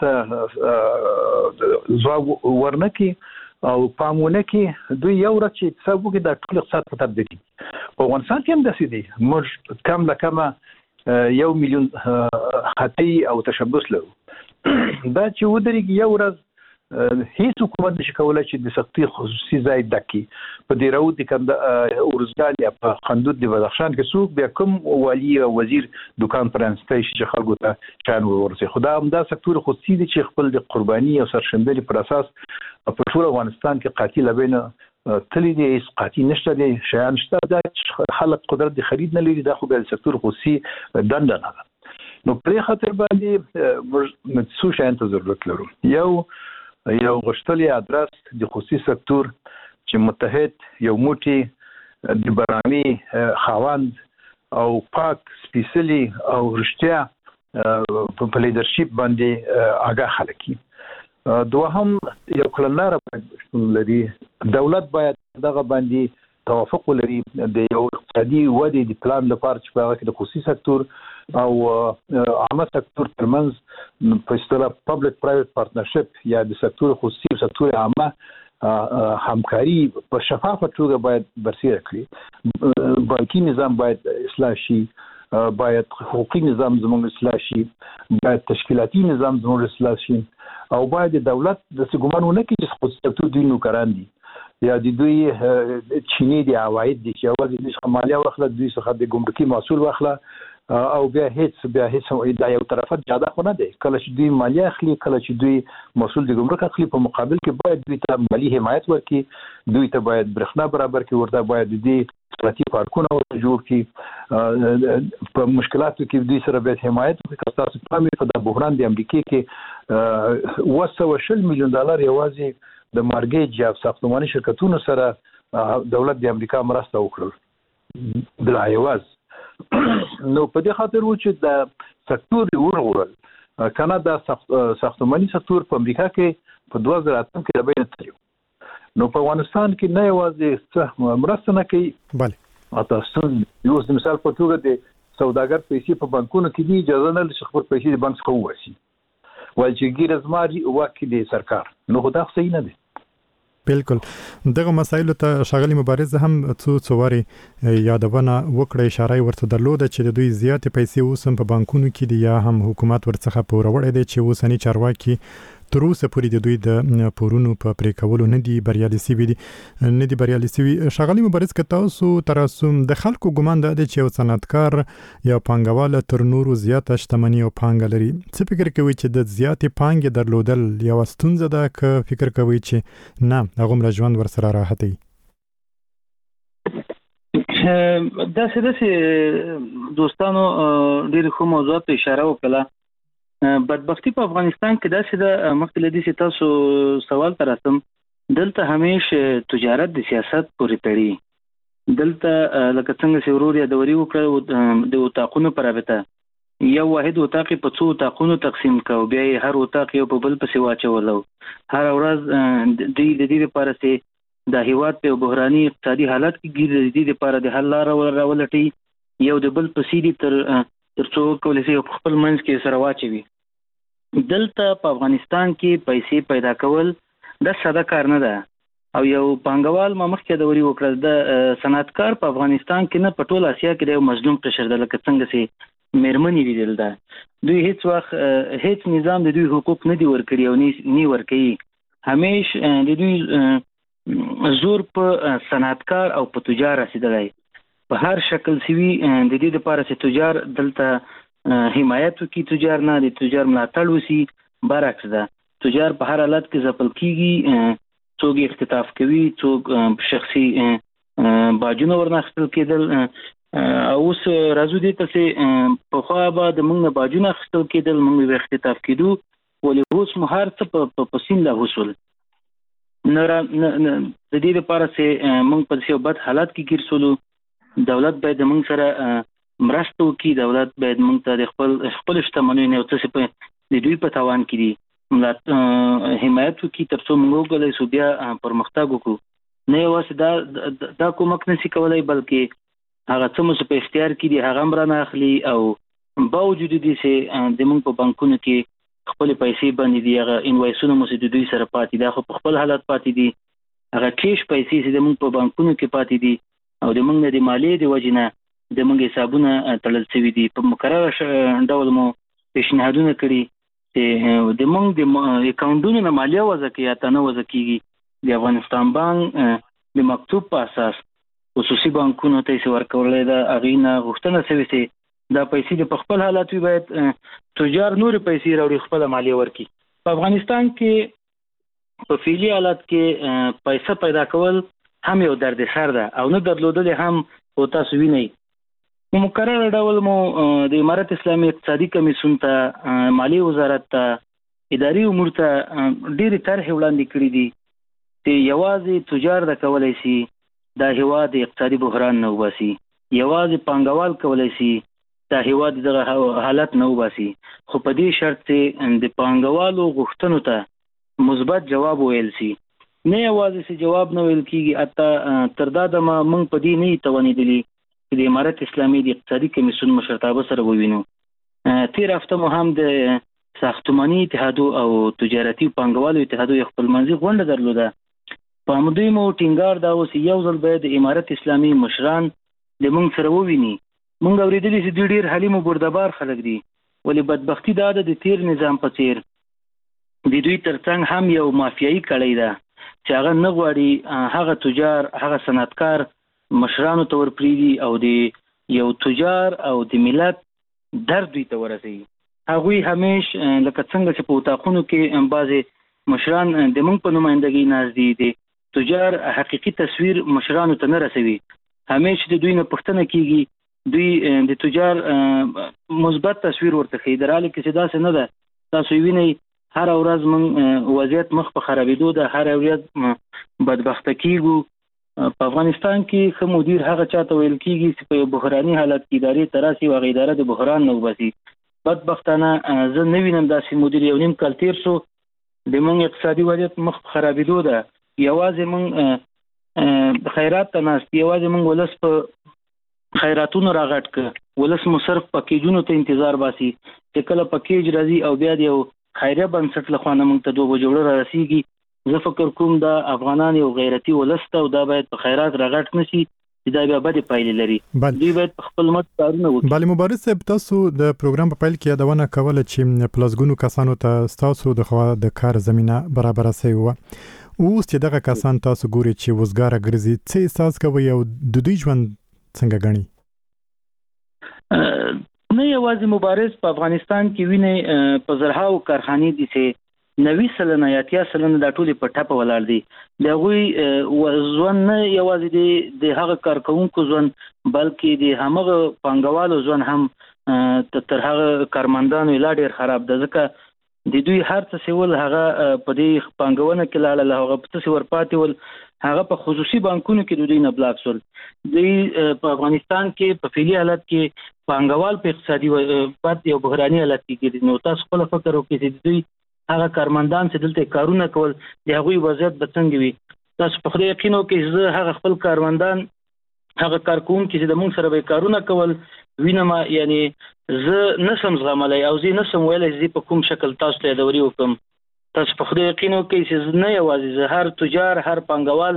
ته ځواب ورنکي او پامونه کې دوی یو ورځ چې حساب وکړي د ټول اقتصاد په تبدیل په افغانستان کې هم داسې دي موږ کم لکه یو میلیون خطي او تشبث لرو دا چې ودرېږي یو ورځ هیڅ حکومت نشي کولای چې د سختي خصوصي ځای ډکي په دې راو د کم د اورزګان یا په خندود د بدخشان کې څوک بیا کوم والی او وزیر دکان پرانستی چې خلکو ته شان ورسي خدا هم دا سکتور خصوصي دي چې خپل د قرباني او سرشمبلي پر اساس په ټول افغانستان کې قاتل لبینه تللی دي قاتل نشته دي شیان نشته د خلک قدرت د خرید نه لري دا خو د سکتور خصوصي دنده نه نو په خاطر باندې موږ څه شان ته ضرورت لرو یو یو غشتلی ادرس د خصوصي سکتور چې متحد یو موټي د برنامي خاوند او پاک سپیشلی او رښتیا په لیدرشپ باندې آگاه خلکي دوهم یو کلنار لري دولت باید دغه باندې توافق ولري د یو اقتصادي ودې د پلان لپاره چې په هغه کې د خصوصي سکتور او عامه سکتور ترمنځ په اصطلاح پبلک پرایویټ پارتنرشپ یا د سکتور خصوصي او سکتور عامه همکاري په شفافه توګه باید برسېره کړي بانکي نظام باید اصلاح شي باید حقوقي نظام زموږ اصلاح شي باید تشکیلاتي نظام زموږ اصلاح شي او باید دولت د سګمانونه کې چې خصوصي سکتور دوی نوکران دي یا د دوی چینی دی عواید دي چې اول د دوی مالیه واخله دوی څخه د ګمرکي محصول واخله او بیا هیڅ بیا هیڅ دا یو طرفه جاده خو نه دی کله چې دوی مالیه اخلي کله چې دوی محصول د ګمرک اخلي په مقابل کې باید دوی ته مالی حمایت ورکړي دوی ته باید برښنا برابر کړي ورته باید د صنعتي پارکونه جوړ کړي په مشکلاتو کې دوی سره باید حمایت وکړي تاسو په د بحران د امریکا کې وسو شل میلیون ډالر یوازې د مارګیج یا ساختماني شرکتونو سره دولت د امریکا مرسته وکړل بلا یواز نو په دې خاطر و چې د سکتور ورغورل کنه د ساختماني سکتور په امریکا کې په دوه زره اتم کې لبین تلو نو په افغانستان کې نه یوازې مرسته نه کوي بله تاسو یو مثال په توګه د سوداګر پیسې په بانکونو کې دي اجازه نه لري خپل پیسې د بانک څخه ووسي وایي چې ګیر ازماري واکې د سرکار نو خدا صحیح نه دي بالکل دغه مسایلو ته شاغلی مبارز هم څو څواري یادونه وکړه اشاره ورته درلوده چې د دوی زیاتې پیسې اوسم په بانکونو کې دي یا هم حکومت ورڅخه پوروړی دی چې اوسنی چارواکي تر اوسه پورې د دوی د پورونو په پرې کولو نه دي بریالي سوي دي نه دي بریالي سوي. ښاغلي مبارز که تاسو تر اوسه د خلکو ګمان ده چې یو صنعتکار یا پانګوال تر نورو زیاته شتمني او پانګه لري، څه فکر کوي چې د زیاتې پانګې درلودل یو ستونزه ده که فکر کوي چې نه هغومره ژوند ورسره راحت وي؟ دا څه داسې دوستانو ډېر ښه موضوعات ته اشاره وکړه. بدبختي په افغانستان کې داسې ده، مخکې له دې چې تاسو سوال ته راسم، دلته همیشه تجارت د سیاست پورې تړي. دلته لکه څنګه چې ورور یادوري وکړه د اتاقونو په رابطه، یو واحد اتاق په څو اتاقونو تقسیم کړو، بیا یې هر اتاق یو په بل پسې واچولو. هر ورځ دوی د دې لپاره چې د هیواد په بحراني اقتصادي حالت کې ګیر د دې لپاره د حل لاره راولټي، یو د بل پسې دي تر تر څو کولی شي په خپل منځ کې سره واچوي. دلته په افغانستان کې پیسې پیدا کول د ساده کار نه ده، او یو پانګوال ما مخکې د وری وکړه د صنعتکار په افغانستان کې نه په ټول اسیا کې د یو مظلوم قشر ده، لکه څنګه چې میرمنې لیدل ده. دوی هیڅ وخت هیڅ نظام د دوی حقوق نه دی ورکړي او نه ورکوي. همیش د دوی زور په صنعتکار او په تجار رسیدلی په هر شکل سوي. د دې لپاره چې تجار دلته حمایت وکړي، تجار نه د تجار ملاتړ وشي، برعکس ده. تجار په هر حالت کې ځپل کیږي، څوک اختطاف کوي، څوک شخصي باجونه ورنه اخیستل کېدل. اوس راځو دې ته چې پخوا به د موږ نه باجونه اخیستل کېدل، موږ به اختطاف کېدو، ولې اوس مو هر څه په سین لاهو شول. نه د دې لپاره چې موږ په یو بد حالت کې ګیر شولو، دولت باید موږ سره مرسته وکړي، دولت باید موږ ته د خپل خپل شتمنیو نه څه په د دوی په توان کې دي حمایت وکړي تر څو موږ وکولای شو بیا پرمختګ وکړو. نه یوازې دا دا کومک نشي کولای، بلکې هغه څه مو په اختیار کې دي هغه هم رانه اخلي، او باوجود دې چې د موږ په بانکونو کې خپل پیسې باندې دي، هغه انوایسونه مو د دوی سره پاتې دي، خو په خپل حالت پاتې دي. هغه کیش پیسې چې د موږ په بانکونو کې پاتې دي او د موږ نه د مالیې د وجې نه د موږ حسابونه تړل شوي دي. په مقرره ډول مو پیشنهادونه کړي چې د موږ د اکاونټونو نه مالیه وضع کړي یا ته نه وضع کېږي. د افغانستان بانک د مکتوب په اساس خصوصي بانکونو ته یې ورکولی ده، هغې نه غوښتنه شوې چې دا پیسې د په خپل حالت وي، باید تجار نورې پیسې راوړي، خپله مالیه ورکړي. په افغانستان کې په فعلي حالت کې پیسه پیدا کول هم یو دردسر ده، او نه درلودل هم خو تاسو وینئ. په مقرره ډول مو د امارت اسلامي اقتصادي کمیسیون ته، مالیې وزارت ته، اداري امور ته ډېرې طرحې وړاندې کړي دي چې یوازې تجار د کولی شي دا هیواد د اقتصادي بحران نه وباسي، یوازې پانګوال کولی شي دا هیواد دغه حالت نه وباسي. خو په دې شرط چې د پانګوالو غوښتنو ته مثبت جواب ویل شي، نه یوازې چې جواب نه ویل کېږي. حتی تر دا دمه موږ په دې نه توانېدلي چې د امارت اسلامي د اقتصادي کمیسیون مشرتابه سره ووینو. تېره هفته مو هم د ساختماني اتحادو او تجارتي پانګوالو اتحادو یو خپلمنځي غونډه درلوده. په همدوی مو ټینګار دا و چې یو ځل باید د امارت اسلامي مشران د موږ سره وویني. موږ اورېدلي چې دوی ډېر حلیم او بردبار خلک دي، ولې بدبختي دا ده د تیر نظام په څېر د دوی ترڅنګ هم یو مافیایي کړۍ ده چې هغه نه غواړي هغه تجار هغه صنعتکار مشرانو ته ورپرېږدي او د یو تجار او د ملت درد دوی ته ورسوي. هغوی همیش لکه څنګه چې په اتاقونو کې بعضې مشران د موږ په نمایندګۍ ناست دي، د تجار حقیقي تصویر مشرانو ته نه رسوي. همیش د دوی نه پوښتنه کېږي، دوی د تجار مثبت تصویر ورته ښیي، در حاله کې چې داسې نه ده. تاسو وینئ هره ورځ موږ وضعیت مخ په خرابېدو ده، هره ورځ بدبخته کېږو. په افغانستان کې ښه مدیر هغه چاته ویل کېږي چې په یو بحراني حالت کې ادارې ته راسي او هغه اداره د بحران نه وباسي. بدبختانه زه نه وینم داسې مدیر. یو نیم کال تېر شو، د موږ اقتصادي وضعیت مخ په خرابېدو ده. یوازې موږ خیرات ته ناست، یوازې موږ ولس په خیراتونو راغټ کړ، ولس مو صرف پکیجونو ته انتظار باسي چې کله پکیج راځي او بیا د یو خیریه بنسټ له خوا نه موږ ته دوه بجې وړه رارسېږي. زه فکر کوم دا افغانان یو غیرتي ولس ته او دا باید په خیرات راغټ نه شي، چې دا بیا بدې پایلې لري. دوی باید خپل مت کارونه وکړي. بله مبارز صاحب، تاسو د پروګرام په پیل کې یادونه کوله چې پلسګونو کسانو ته ستاسو د خوا د کار زمينه برابره شوې وه. اوس چې دغه کسان تاسو ګوري چې وزګاره ګرځي، څه احساس کوي او د دوی ژوند څنګه ګڼي؟ نه یوازې مبارز په افغانستان کې ویني په زرهاو کارخانې دي چې نوي سلنه یا اتیا سلنه د ټولې په ټاپه ولاړ دي. د هغوی ژوند نه یوازې د هغه کارکونکو ژوند بلکې د همغه پانګوالو ژوند هم تر هغه کارمندانو لا ډېر خراب ده، ځکه د دوی هر څه سیول هغه په دې پانګونه کې لاړل، هغه په څه ورپاتې ول، هغه په خصوصي بانکونو کې د دوی نه بلاک شول. دوی په افغانستان کې په فعلي حالت کې پانګوال په اقتصادي پات یو بحراني حالت کې دي. نو تاسو خپل فکر وکړئ چې دوی هغه کارمندان چې دلته کارونه کول د هغوی وضعیت به څنګه وي. تاسو په خپل یقین وکړئ زه هغه خپل کارمندان هغه کارکوونکي چې د موږ سره به کارونه کول وینم، یعنی زه نسم زغملی او زه نسم ویلی چې په کوم شکل تاسو ته یادوري وکړم. تاسو په خدای یقین وکړئ چې نه یوازې زه، هر تجار هر پانګوال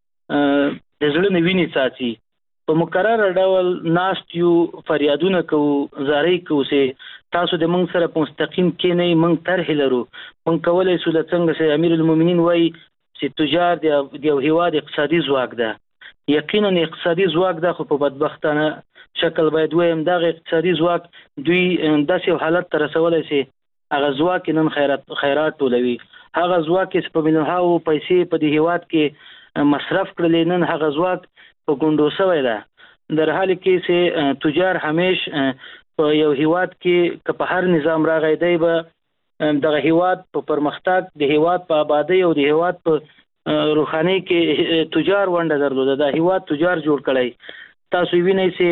د زړه نه وینې څاڅي. په مقرره ډول ناست یو، فریادونه کوو، زارۍ کوو چې تاسو د موږ سره په مستقیم کېنئ، موږ طرحې لرو، موږ کولی شو د څنګه چې امیر المؤمنین وایي چې تجار د یو هیواد اقتصادي ځواک ده. یقینا اقتصادي ځواک ده، خو په بدبختانه شکل باید وایم دغه اقتصادي ځواک دوی داسې حالت ته رسولی چې هغه ځواک نن خیرات خیرات ټولوي، هغه ځواک چې په ملیونونو پیسې په دې هیواد کې مصرف کړلې نن هغه ځواک په ګونډو شوی ده. در حال کې چې تجار همیش په یو هیواد کې که په هر نظام راغی دی به دغه هیواد په پرمختګ، د هیواد په آبادی او د هیواد په روحاني کې تجار ونډه درلوده. دا هیواد تجار جوړ کړی. تاسو وینئ چې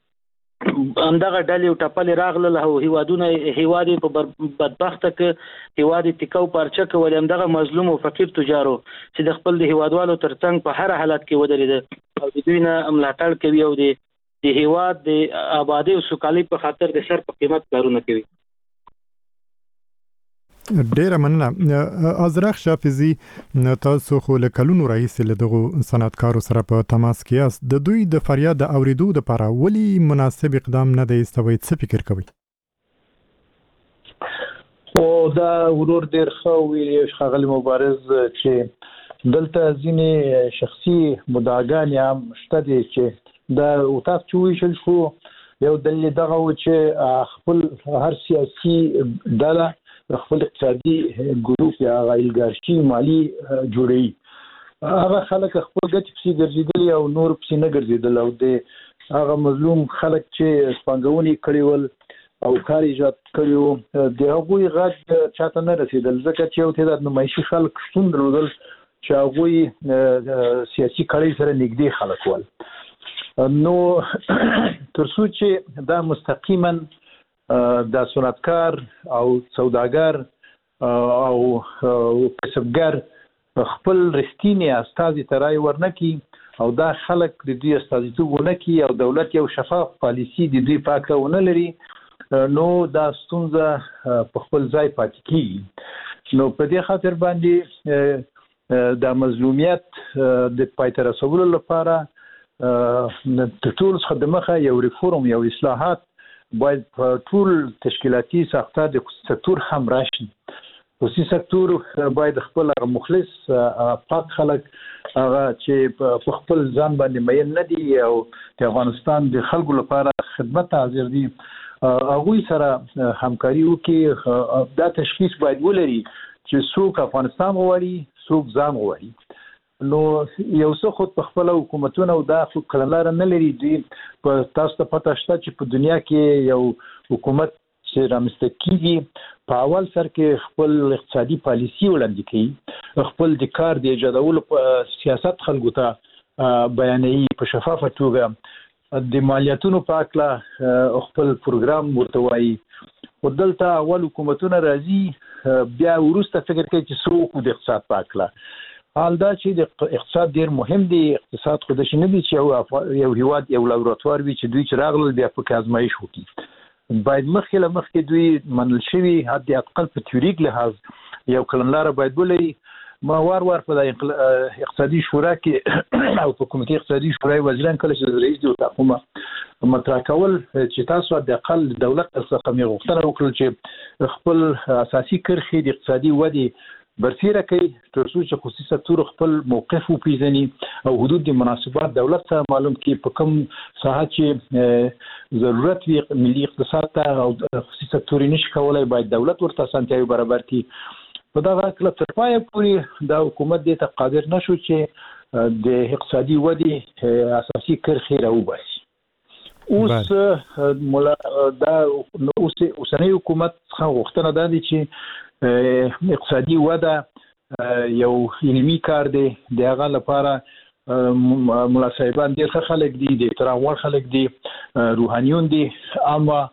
همدغه ډلې او ټپلې راغلل او هیوادونه هیواد په بدبخته کې هیواد ټیکاو پارچه کول، همدغه مظلوم او فقیر تجارو چې د خپل د هیوادوالو ترڅنګ په هر حالت کې ودرېده او د دوی نه ملاتړ کوي او د هیواد د آبادی او سوکالۍ په خاطر د سر په قیمت کارونه کوي. ډیره مننه. ازرخ شافزي، تاسو خو له کلونو راهیسې له دغو صنعتکارو سره په تماس کې یاست. د دوی د فریاد د اوریدو لپاره ولې مناسب اقدام نه دی ایستوی؟ څه فکر کوئ؟ او دا ورور ډیر ښه ویلي ښاغلی مبارز چې دلته ځینې شخصي مدعاګانې هم شته دي چې دا تاسو چې ویل شو یو دلیل دغه و چې خپل هر سیاسي ډله خپل اقتصادي ګروپ یا غایلګارشي مالی جوړي، هغه خلک خپل ګټې پسې ګرځېدلي او نور پسې نه ګرځېدل او د هغه مظلوم خلک چې پانګونې کړي ول او کار ایجاد کړي وو د هغوی غږ چاته نه رسېدل، ځکه چې یو تعداد نمایشي خلک شتون درلودل چې هغوی سیاسي کړۍ سره نږدې خلک ول. نو تر څو چې دا مستقیما د صنعتکار او سوداګر او کسبګر خپل رښتینی استازي ته رای ورنکي او دا خلک د دوی استازیتوب ونکي او دولت یو شفاف پالیسي د دوی پاکه ونه لري، نو دا ستونزه په خپل ځای پاتې کیږي. نو په دې خاطر باندې د مظلومیت د پای ته رسولو لپاره د ټول څخه د مخه یو ریفورم، یو اصلاحات باید په ټول تشکیلاتي ساختار د خصوصي سکتور هم راشي. خصوصي سکتور باید خپل مخلص پاک خلک هغه چې په خپل ځان باندې مین نه دي او د افغانستان د خلکو لپاره خدمت حاضر دي، هغوی سره همکاري وکړي. دا تشخیص باید ولري چې څوک افغانستان غواړي، څوک ځان غواړي. نو یو څه خود په خپل حکومتونه او دا خو کړنلاره نه لري. دوی په تاسو ته پته شته چې په دنیا کې یو حکومت چې رامنځته کیږي په اول سر کې خپل اقتصادي پالیسي وړاندې کوي، خپل د کار د ایجادولو سیاست خلکو ته بیانوي په شفافه توګه، د مالیاتونو په هکله خپل پروګرام ورته وایي. خو دلته اول حکومتونه راځي بیا وروسته فکر کوي چې څه وکړو د اقتصاد په هکله. حال دا چې د اقتصاد ډیر مهم دی. اقتصاد خو داسې نه دی چې یو هیواد یو لابراتوار وي چې دوی چې راغلل بیا پکې ازمایش وکړي. باید مخکې له مخکې دوی منل شوي حد اقل په تیوریک لحاظ یو کړنلاره باید ولري ما وار وار په اقتصادي شورا کې او په کمیټې اقتصادي شورا وزیران کله چې رئیس دی تاسو مطرح کول چې تاسو د اقل دولت څخه مې غوښتنه وکړه چې خپل اساسي کرښې د اقتصادي ودی برسیره کوي تر څو چې خصوصي سکتور خپل موقف وپیژني او حدود د مناسبات دولت سره معلوم کړي په کوم ساحه چې ضرورت وي ملي اقتصاد ته او خصوصي سکتور نشي کولای باید دولت ورته اسانتیاوي برابر کړي په دغه کله تر پایه پورې د حکومت دې ته قادر نشو چې د اقتصادي ودی اساسي کرښې راوباسي. اوس مولا دا اوس اوسنۍ حکومت څخه غوښتنه ده چې اقتصادي وده یو علمي کار دی د هغه لپاره مولا صاحبان ډېر ښه خلک دي د احترام وړ خلک دي روحانیون دي اما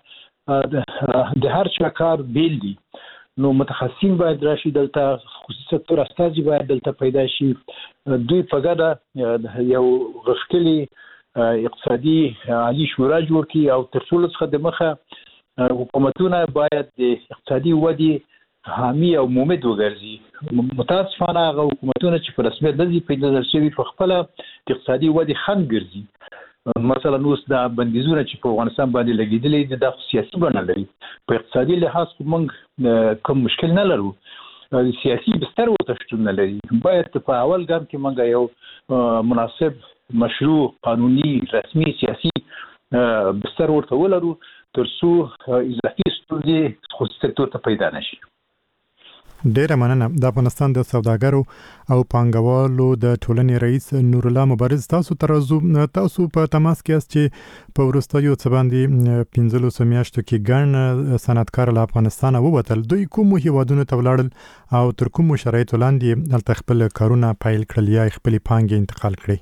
د هر چا کار بیل دي نو متخصصین باید راشي دلته خصوصي سکتور استازي باید دلته پیدا شي دوی په ګډه یو غښتلي اقتصادي عالی شورا جوړ کړي او تر څو څخه د مخه حکومتونه باید د اقتصادي ودی حامی او مومد وګرځي. متاسفانه هغه حکومتونه چې په رسمیت د دې پیدا شوي په خپل اقتصادي ودی خنډ ګرځي. مثلا اوس دا بندیزونه چې په افغانستان باندې لګیدلې دي د سیاسي بڼه لري په اقتصادي لحاظ موږ کوم مشکل نه لرو سیاسي بستر ورته شتون نه لري باید په اول ګام کې موږ یو مناسب مشروع قانوني رسمي سیاسي بستر ورته ولرو تر څو اضافي ستونزې خصوصي سکتور ته پیدا نشي. ډیره مننه. د افغانستان د سوداګرو او پانګوالو د ټولنې رئیس نور الله مبارز تاسو ترازو تاسو په تماس کې است چې په ورستیو څه باندې پنځلس میاشتو کې ګڼ صنعتکار له افغانستان ووتل دوی کوم هیوادونو ته ولاړل او تر کوم شرایطو لاندې هلته خپل کارونه پیل کړل یا خپل پانګې انتقال کړي؟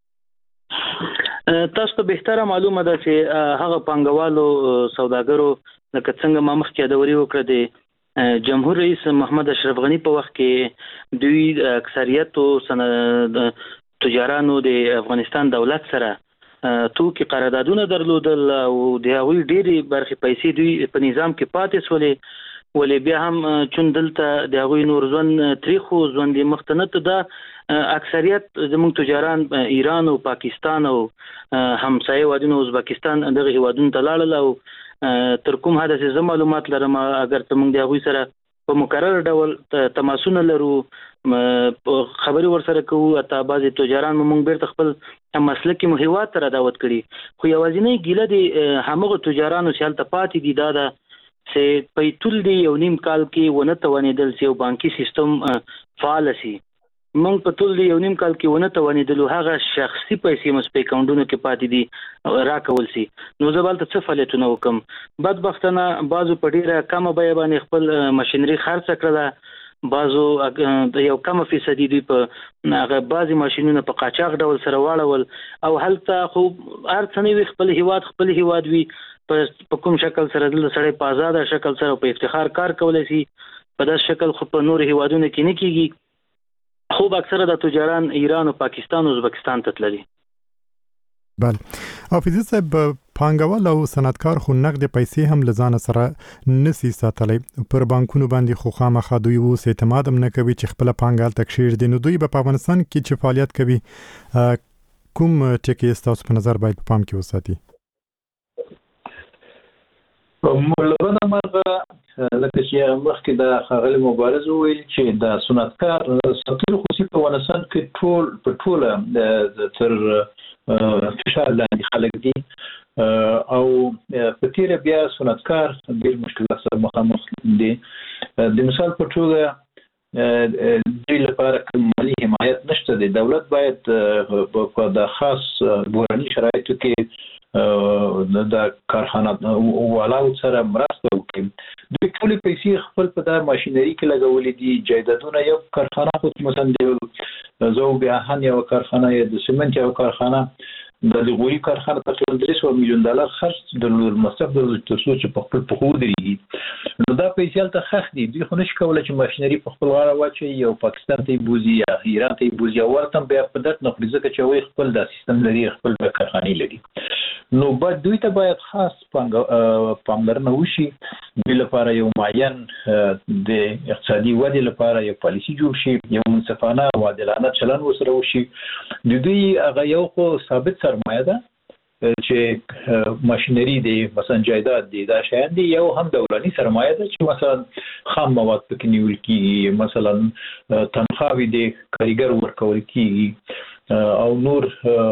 تاسو ته بهتره معلومه ده چې هغه پانګوالو سوداګرو لکه څنګه ما مخکې یادوري وکړه د جمهور رئیس محمد اشرف غنی په وخت کې دوی اکثریت تجارانو د افغانستان دولت سره توکي قراردادونه درلودل او د هغوی ډېری برخې پیسې دوی په نظام کې پاتې سولې ولې بیا هم چون دلته د هغوی نور ژوند تریخو ژوند مختنت ده اکثریت زموږ تجاران ایران او پاکستان او همسایه هیوادونه ازبکستان دغه هیوادونو ته لاړل او تر کوم حد چې زه معلومات لرم اگر ته موږ د هغوی سره په مقرر ډول تماسونه لرو خبرې ورسره کوو حتی بعضې تجاران موږ بیرته خپل مسلکي هیواد ته را دعوت کړي خو یوازینۍ ګیله د همغه تجارانو چې هلته پاتې دي دا ده چې په ټول دی یو نیم کال کې ونه توانېدل چې یو بانکي سیستم فعال شي موږ په ټول دی یو نیم کال کې ونه توانېدلو هغه شخصي پیسې مو په اکاونټونو کې پاتې دي راکول شي نو زه به هلته څه فعالیتونه وکړم بدبختانه بعضو په ډېره کمه بیه باندې خپل ماشینري خرڅه کړله بعضو یو کمه فیصدي دوی په هغه بعضې ماشینونه په قاچاق ډول سره واړول او هلته خو هر څه نه وي خپل هیواد خپل هیواد وي په کوم شکل سره دلته سړی په آزاده شکل سره په افتخار کار کولی شي په داسې شکل خو په نورو هیوادونو کې نه کېږي خوب اکثره د تجاران ایران او پاکستان او ازبکستان ته تللي. بله حافظي صاحب پانګوال او صنعتکار خو نقد پیسې هم له ځانه سره نسی ساتلی پر بانکونو باندې خو خامخا دوی اوس اعتماد هم نه کوي چې خپله پانګه هلته کښېږدي نو دوی به په افغانستان کې چې فعالیت کوي کوم ټکي ستاسو په نظر باید په پام کې وساتي؟ مولغه مرغه لکه چې مخکې د ښاغلي مبارز وویل چې د صنعتکار سکتور خصوصي په افغانستان کې ټول په ټوله تر فشار لاندې خلک دي او په تیره بیا صنعتکار ډېر مشکلات سره مخامخ دي د مثال په توګه دوی لپاره کوم مالي حمایت نشته دی دولت باید په د خاص بحراني شرایطو کې د کارخانه والاو سره مرسته وکړي دوی ټولې پیسې خپل په دا ماشینري کې لګولې دي جایدادونه یو کارخانه خو مثلا د ذوب اهن یو کارخانه یا د سمنټ یو کارخانه د لغوي کارخانه تقریبا درې سوه میلیون ډالر خرج درلود مصرف درلود تر څو چې په خپل پښو ودرېږي نو دا پیسې ته خخ دي دوی خو نشي کولای چې ماشينري په خپل غاړه واچي او پاکستان ته بوزي یا ایران ته بوزي او ورته بیا په دټ نه خوري ځکه چې وایي خپل د سیستم لري خپل کارخانه لري نو بعد دوی ته باید خاص پاملرنه وشي د لپاره یو معین د اقتصادي ودې لپاره یو پالیسي جوړ شي یو منصفانه او عادلانه چلن وسره وشي د دوی هغه یو خو ثابت سرمایه ده چې ماشينري دی مثلا جایداد دی دا شیان دي یو هم دولاني سرمایه ده چې مثلا خام مواد پکې نیول کیږي مثلا تنخواوي دي کارګر ورکول کیږي او نور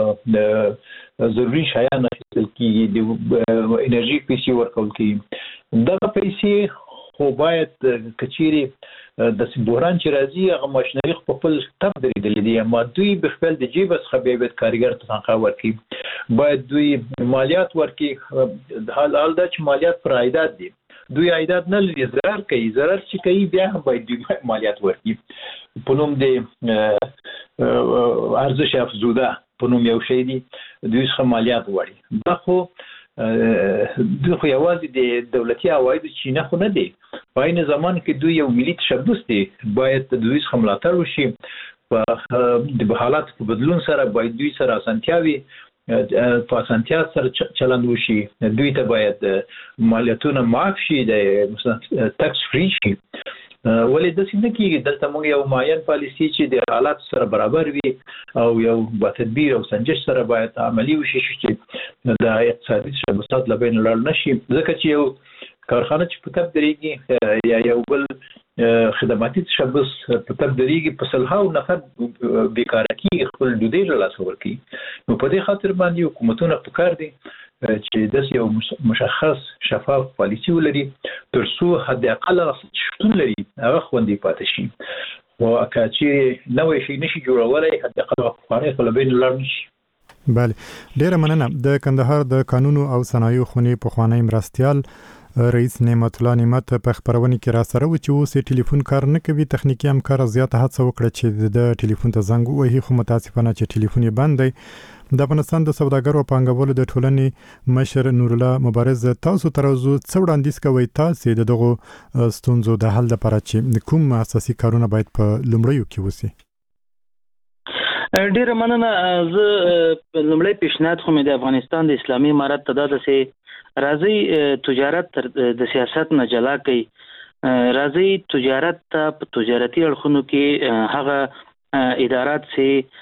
ضروري شیان اخیستل کیږي د انرژي پیسې ورکول کیږي دا پیسې خو باید کچيري د بحران چې راځي هغه ماشينري خپل تب درېدلې دي اما دوی په خپل د جیب څخه به به کارګر ته تنخواه ورکړي باید دوی مالیات ورکړي حال حال دا چې مالیات پر عایدات دي دوی عایدات نه لري ضرر کوي ضرر چې کوي بیا هم باید دوی مالیات ورکړي په نوم د ارزش افزوده په نوم یو شی دي دوی څخه مالیات وړي دا خو دوی خو یوازې د دولتي عوایدو چینه خو نه دی په عین زمان کې دوی یو ملي تشبث دی باید دوی څخه ملاتړ وشي په د حالات په بدلون سره باید دوی سره اسانتیاوي په اسانتیا سره چلند وشي دوی ته باید مالیاتونه معاف شي د مثلا ټکس فری شي ولې د څه نه کیږي دلته موږ یو معین پالیسی چې د حالات سره برابر وي او یو با تدبیر او سنجش سره باید عملی وشي چې د اقتصادي شبکات لبین لړ نشي ځکه چې یو کارخانه چې په تب درېږي یا یو بل خدماتي تشبث په تب درېږي په سلهاو نفر بیکاره کیږي خپل ډوډۍ له لاسه ورکوي نو په دې خاطر باندې حکومتونه پکار دي چې داس یو مشخص شفاف پالیسي ولري ترڅو حد اقل شتون لري هغه خوندې پاتې شي او اکاچي نوې شي نشي جوړولای حد اقل خاري خپلبین لار نشي بله ډیره مننه د کندهار د قانون او صنایع خونې په خوانی مرستيال رئیس نعمت الله نعمت په خبرونه کې را سره و چې اوس ټلیفون کار نه کوي تخنیکی همکار زیاته هڅه وکړه چې د ټلیفون ته زنګ ووهي خو متاسفانه چې ټلیفون یې بند دی د افغانستان د سوداګرو او پانګوالو د ټولنې مشر نور الله مبارز تاسو ترازو څو وړاندیز کوي تاسو د دغه ستونزو د حل لپاره چې کوم اساسي کارونه باید په لومړیو کې وسی ډیره مننه زه لومړی پیشنهاد کوم د افغانستان د اسلامي امارت ته د سه راځي تجارت د سیاست نه جلا کوي راځي تجارت ته په تجارتي اړخونو کې هغه ادارات سه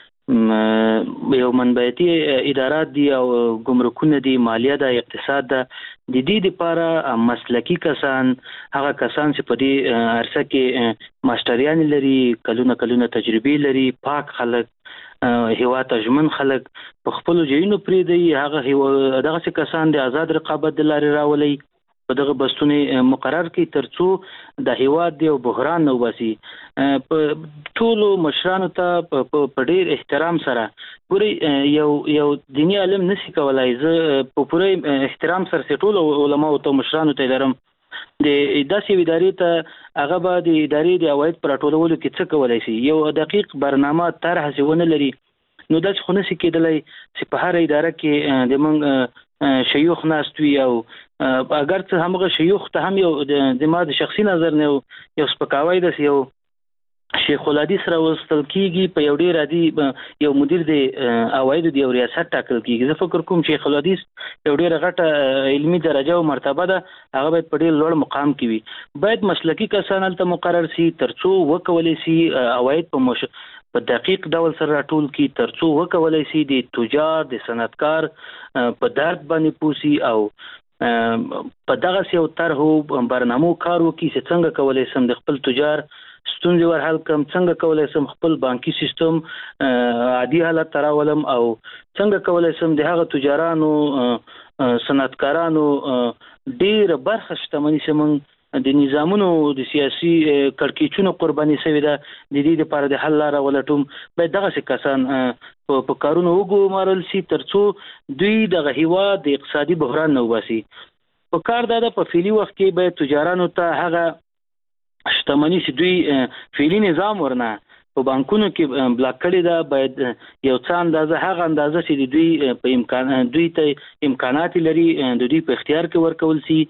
یو منبعتي ادارات دي او ګمرکونه دي مالیه د اقتصاد د دې لپاره مسلکی کسان هغه کسان چې په دې عرصه کې ماستریان لري کلونه کلونه تجربه لري پاک خلک هوا تجمن خلک په خپل جینو پرې دی هغه دغه کسان د آزاد رقابت د لارې راولي په دغه بستونه مقرر کی ترڅو د هیواد دی او بحران نو وسی په ټولو مشرانو ته په ډیر احترام سره ګوري یو یو دینی علم نسی کولای زه په پوره احترام سره ټولو علما او مشرانو ته لرم د داسې ادارې ته هغه به د ادارې د عواید پر ټولولو کې څه کولای شي یو دقیق برنامه طرح ځونه لري نو د څه خنسي کېدلای چې په هر اداره کې د موږ شيوخ ناستوي او اگر څه همغه شيوخ ته هم یو د ما د شخصي نظر نه یو سپکاوی د یو شیخ الحدیث را وستل کیږي په یو ډیر عادي یو مدیر دی عواید دی ریاست ټاکل کیږي زه فکر کوم شیخ الحدیث یو ډیر غټه علمی درجه او مرتبه ده هغه باید په ډیر لوړ مقام کې وي باید مسلکی کسان ته مقرر سي ترڅو وکولای سي عواید په مش په دقیق ډول سره راټول کی ترڅو وکولای سي د تجار د صنعتکار په درد باندې پوسی او په دغه یو طرحو برنامو کار وکړي چې څنګه کولای سم د خپل تجار ستونزې ورحل کم څنګه کولای سم خپل بانکي سیستم عادي حالت تراولم او څنګه کولای سم د هغه تجارانو صنعتکارانو ډیر برخه شتمنۍ سمون د نظامونو د سیاسي کړکېچونو قرباني شوی ده د دې لپاره د حل لاره ولټوم باید دغه کسان په کارونو وګمارل شي ترڅو دوی دغه هیواد د اقتصادي بحران نه وباسي په کار دا په فعلی وخت کې باید تجارانو ته هغه شتمنۍ چې دوی فعلی نظام ورنه په بانکونو کې بلاک کړي دا باید یو څه اندازه هغه اندازه چې دوی په امکان دوی ته امکانات لري د دوی په اختیار کې ورکول شي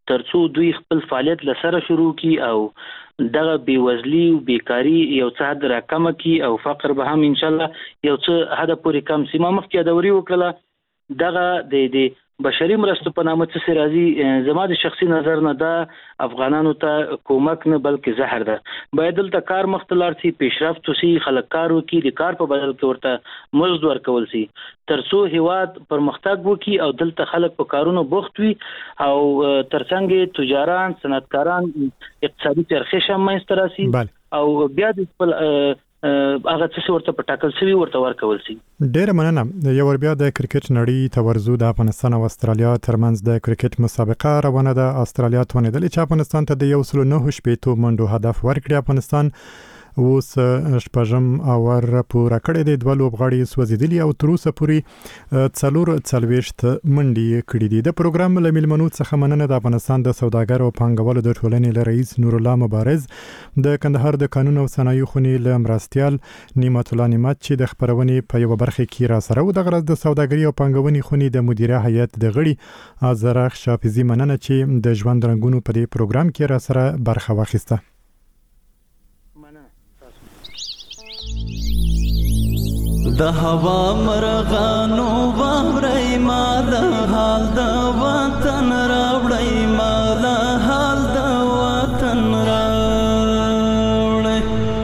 ترڅو دوی خپل فعالیت لسره شروع کی او دغه بیوزلی او بیکاری یو څه حد راکمه کی او فقر به هم ان شاء الله یو څه حد پورې کم سي. ما مخکې دوري وکړه دغه د د بشري مرستو په نامه څه راځي زما د شخصي نظر نه دا افغانانو ته کومک نه بلکې زهر ده. باید دلته کار مختلار سي، پیشرفت وسي، خلک کار وکړي، د کار په بدل کې ورته مزد ورکول سي ترڅو هیواد پرمختګ وکړي او دلته خلک په کارونو بوخت وي او ترڅنګ تجاران صنعتکاران اقتصادي چرخش هم منځته راسي او بیا د خپل هغه څه ورته په ټاکل شوی ورته ورکول شي. ډېر مننه. یو ور بیا د کرکټ نړۍ تورزو د افغانستان او استرالیا ترمنځ د کرکټ مسابقه روانه ده. استرالیا توانیدل چې افغانستان ته د یو سل نه شپېتو منډو هدف ورکړي. افغانستان اوس شپږم اور پوره کړی دی، دوه لوبغاړي سوځېدلي او تر اوسه پورې څلور څلوېښت منډې کړي دي. د پروګرام له میلمنو څخه مننه د افغانستان د سوداګرو او پانګوالو د ټولنې له رئیس نور الله مبارز، د کندهار د قانون او صنایعو خونې له مرستیال نعمت الله نعمت چې د خپرونې په یوه برخه کې را سره و. دغه ورځ د سوداګري او پانګونې خونې د مدیره هیئت د غړي آذرخ شافزي مننه چې د ژوند رنګونو په دې پروګرام کې را سره برخه واخیسته. د هوا مرغانو واوري مال حال د وطن راوړی، مال حال د وطن راوړی.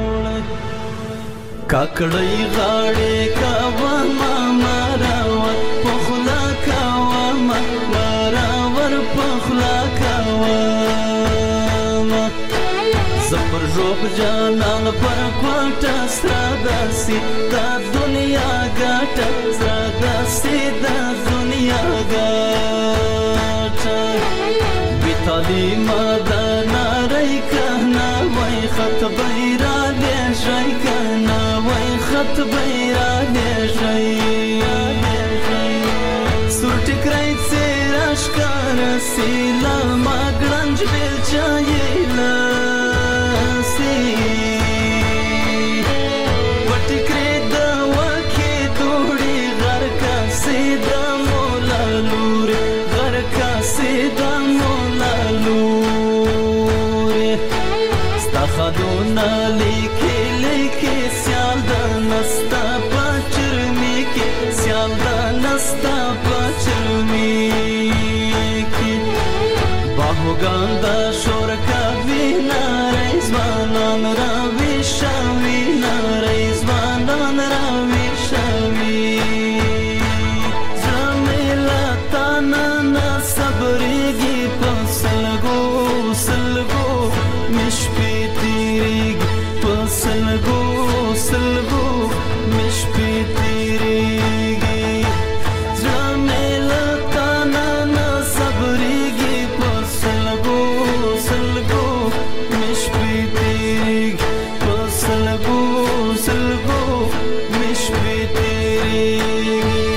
کاکړی غاړي کاوه ما مراور پخلا کاوه ما مراور پخلا کاوه زپر روب جانان پر کوټه سراداسي دا دنیا ګټه سراداسي دا دنیا ګټه بیتالی مدانا رای کهنا وای خط بیرا لیشای کهنا وای خط بیرا لیشای سور ټکرای سیراش کار سیلا ماګړنج بیل چایلا خدونا لیکي لیکي سیال دا نستا پچرمی کی سیال دا نستا پچرمی کی باهوگان دا شور کوي نارای زوانان راوي شوي نارای زوانان راوي شوي زمیلا تانا صبرېږي په سلګو سلګو مشپې سلګو سلګو مش پیتریږي زمیلا تانا نه صبرېږي په سلګو سلګو مش پیتریږي په سلګو سلګو مش پیتریږي.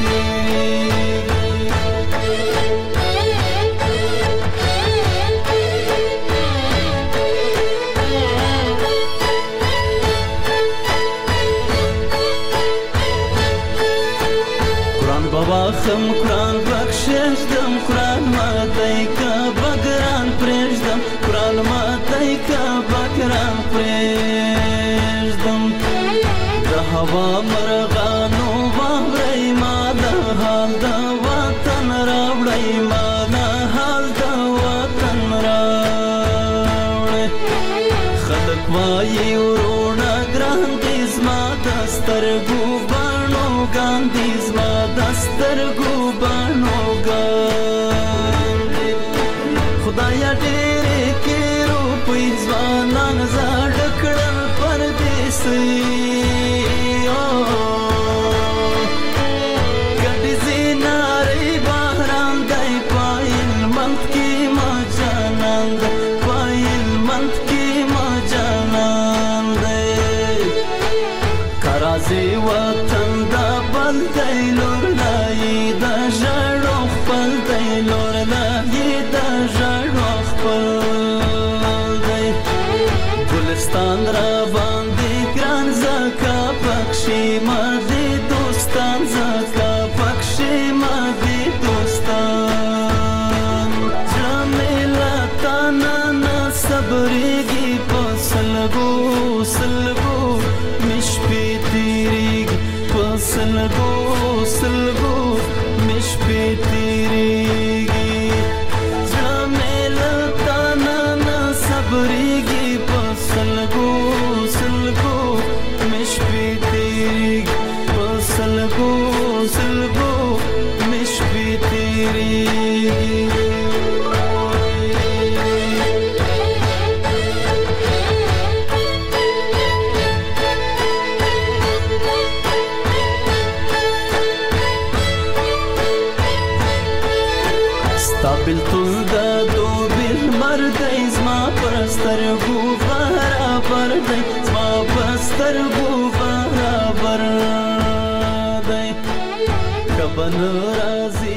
خم قرآن بخشش دم قرآن ماتای کا بگران پریش دم قرآن ماتای کا بگران پریش دم د هوا مرغانو واوري مال حال د وطن راوړی مال حال د وطن راوړی. خلک وایي ورونه ګران دي زما د سترګو بڼو ګاندي زما دسترګو بڼو ګاندي خدایا ډېرې کې روپۍ ځوانان زاړه کړل پردیسي ګډې زینارې بهران دی پایل منت کې ما جانان دی پایل منت کې ما جانان دی کرازي وطن دا بل دی لور لای دا ژړو خپل دی لور لای دا ژړو خپل دی ګلستان را باندې ګران زکا پکشي ما دي دوستان زکا پکشي ما دي دوستان زمیلا صبرېږي په سلګو سلګو مش په تیریږي په سلګو سلګو مش په تیریږي زړه مې له تا نه نه صبرېږي په سلګو سلګو مش په تیریږي په سلګو سلګو مش په تیریږي بلتون دا دو بیل مردی زما پرسترگو برابر دی زما پرسترگو برابر دی کبن رازی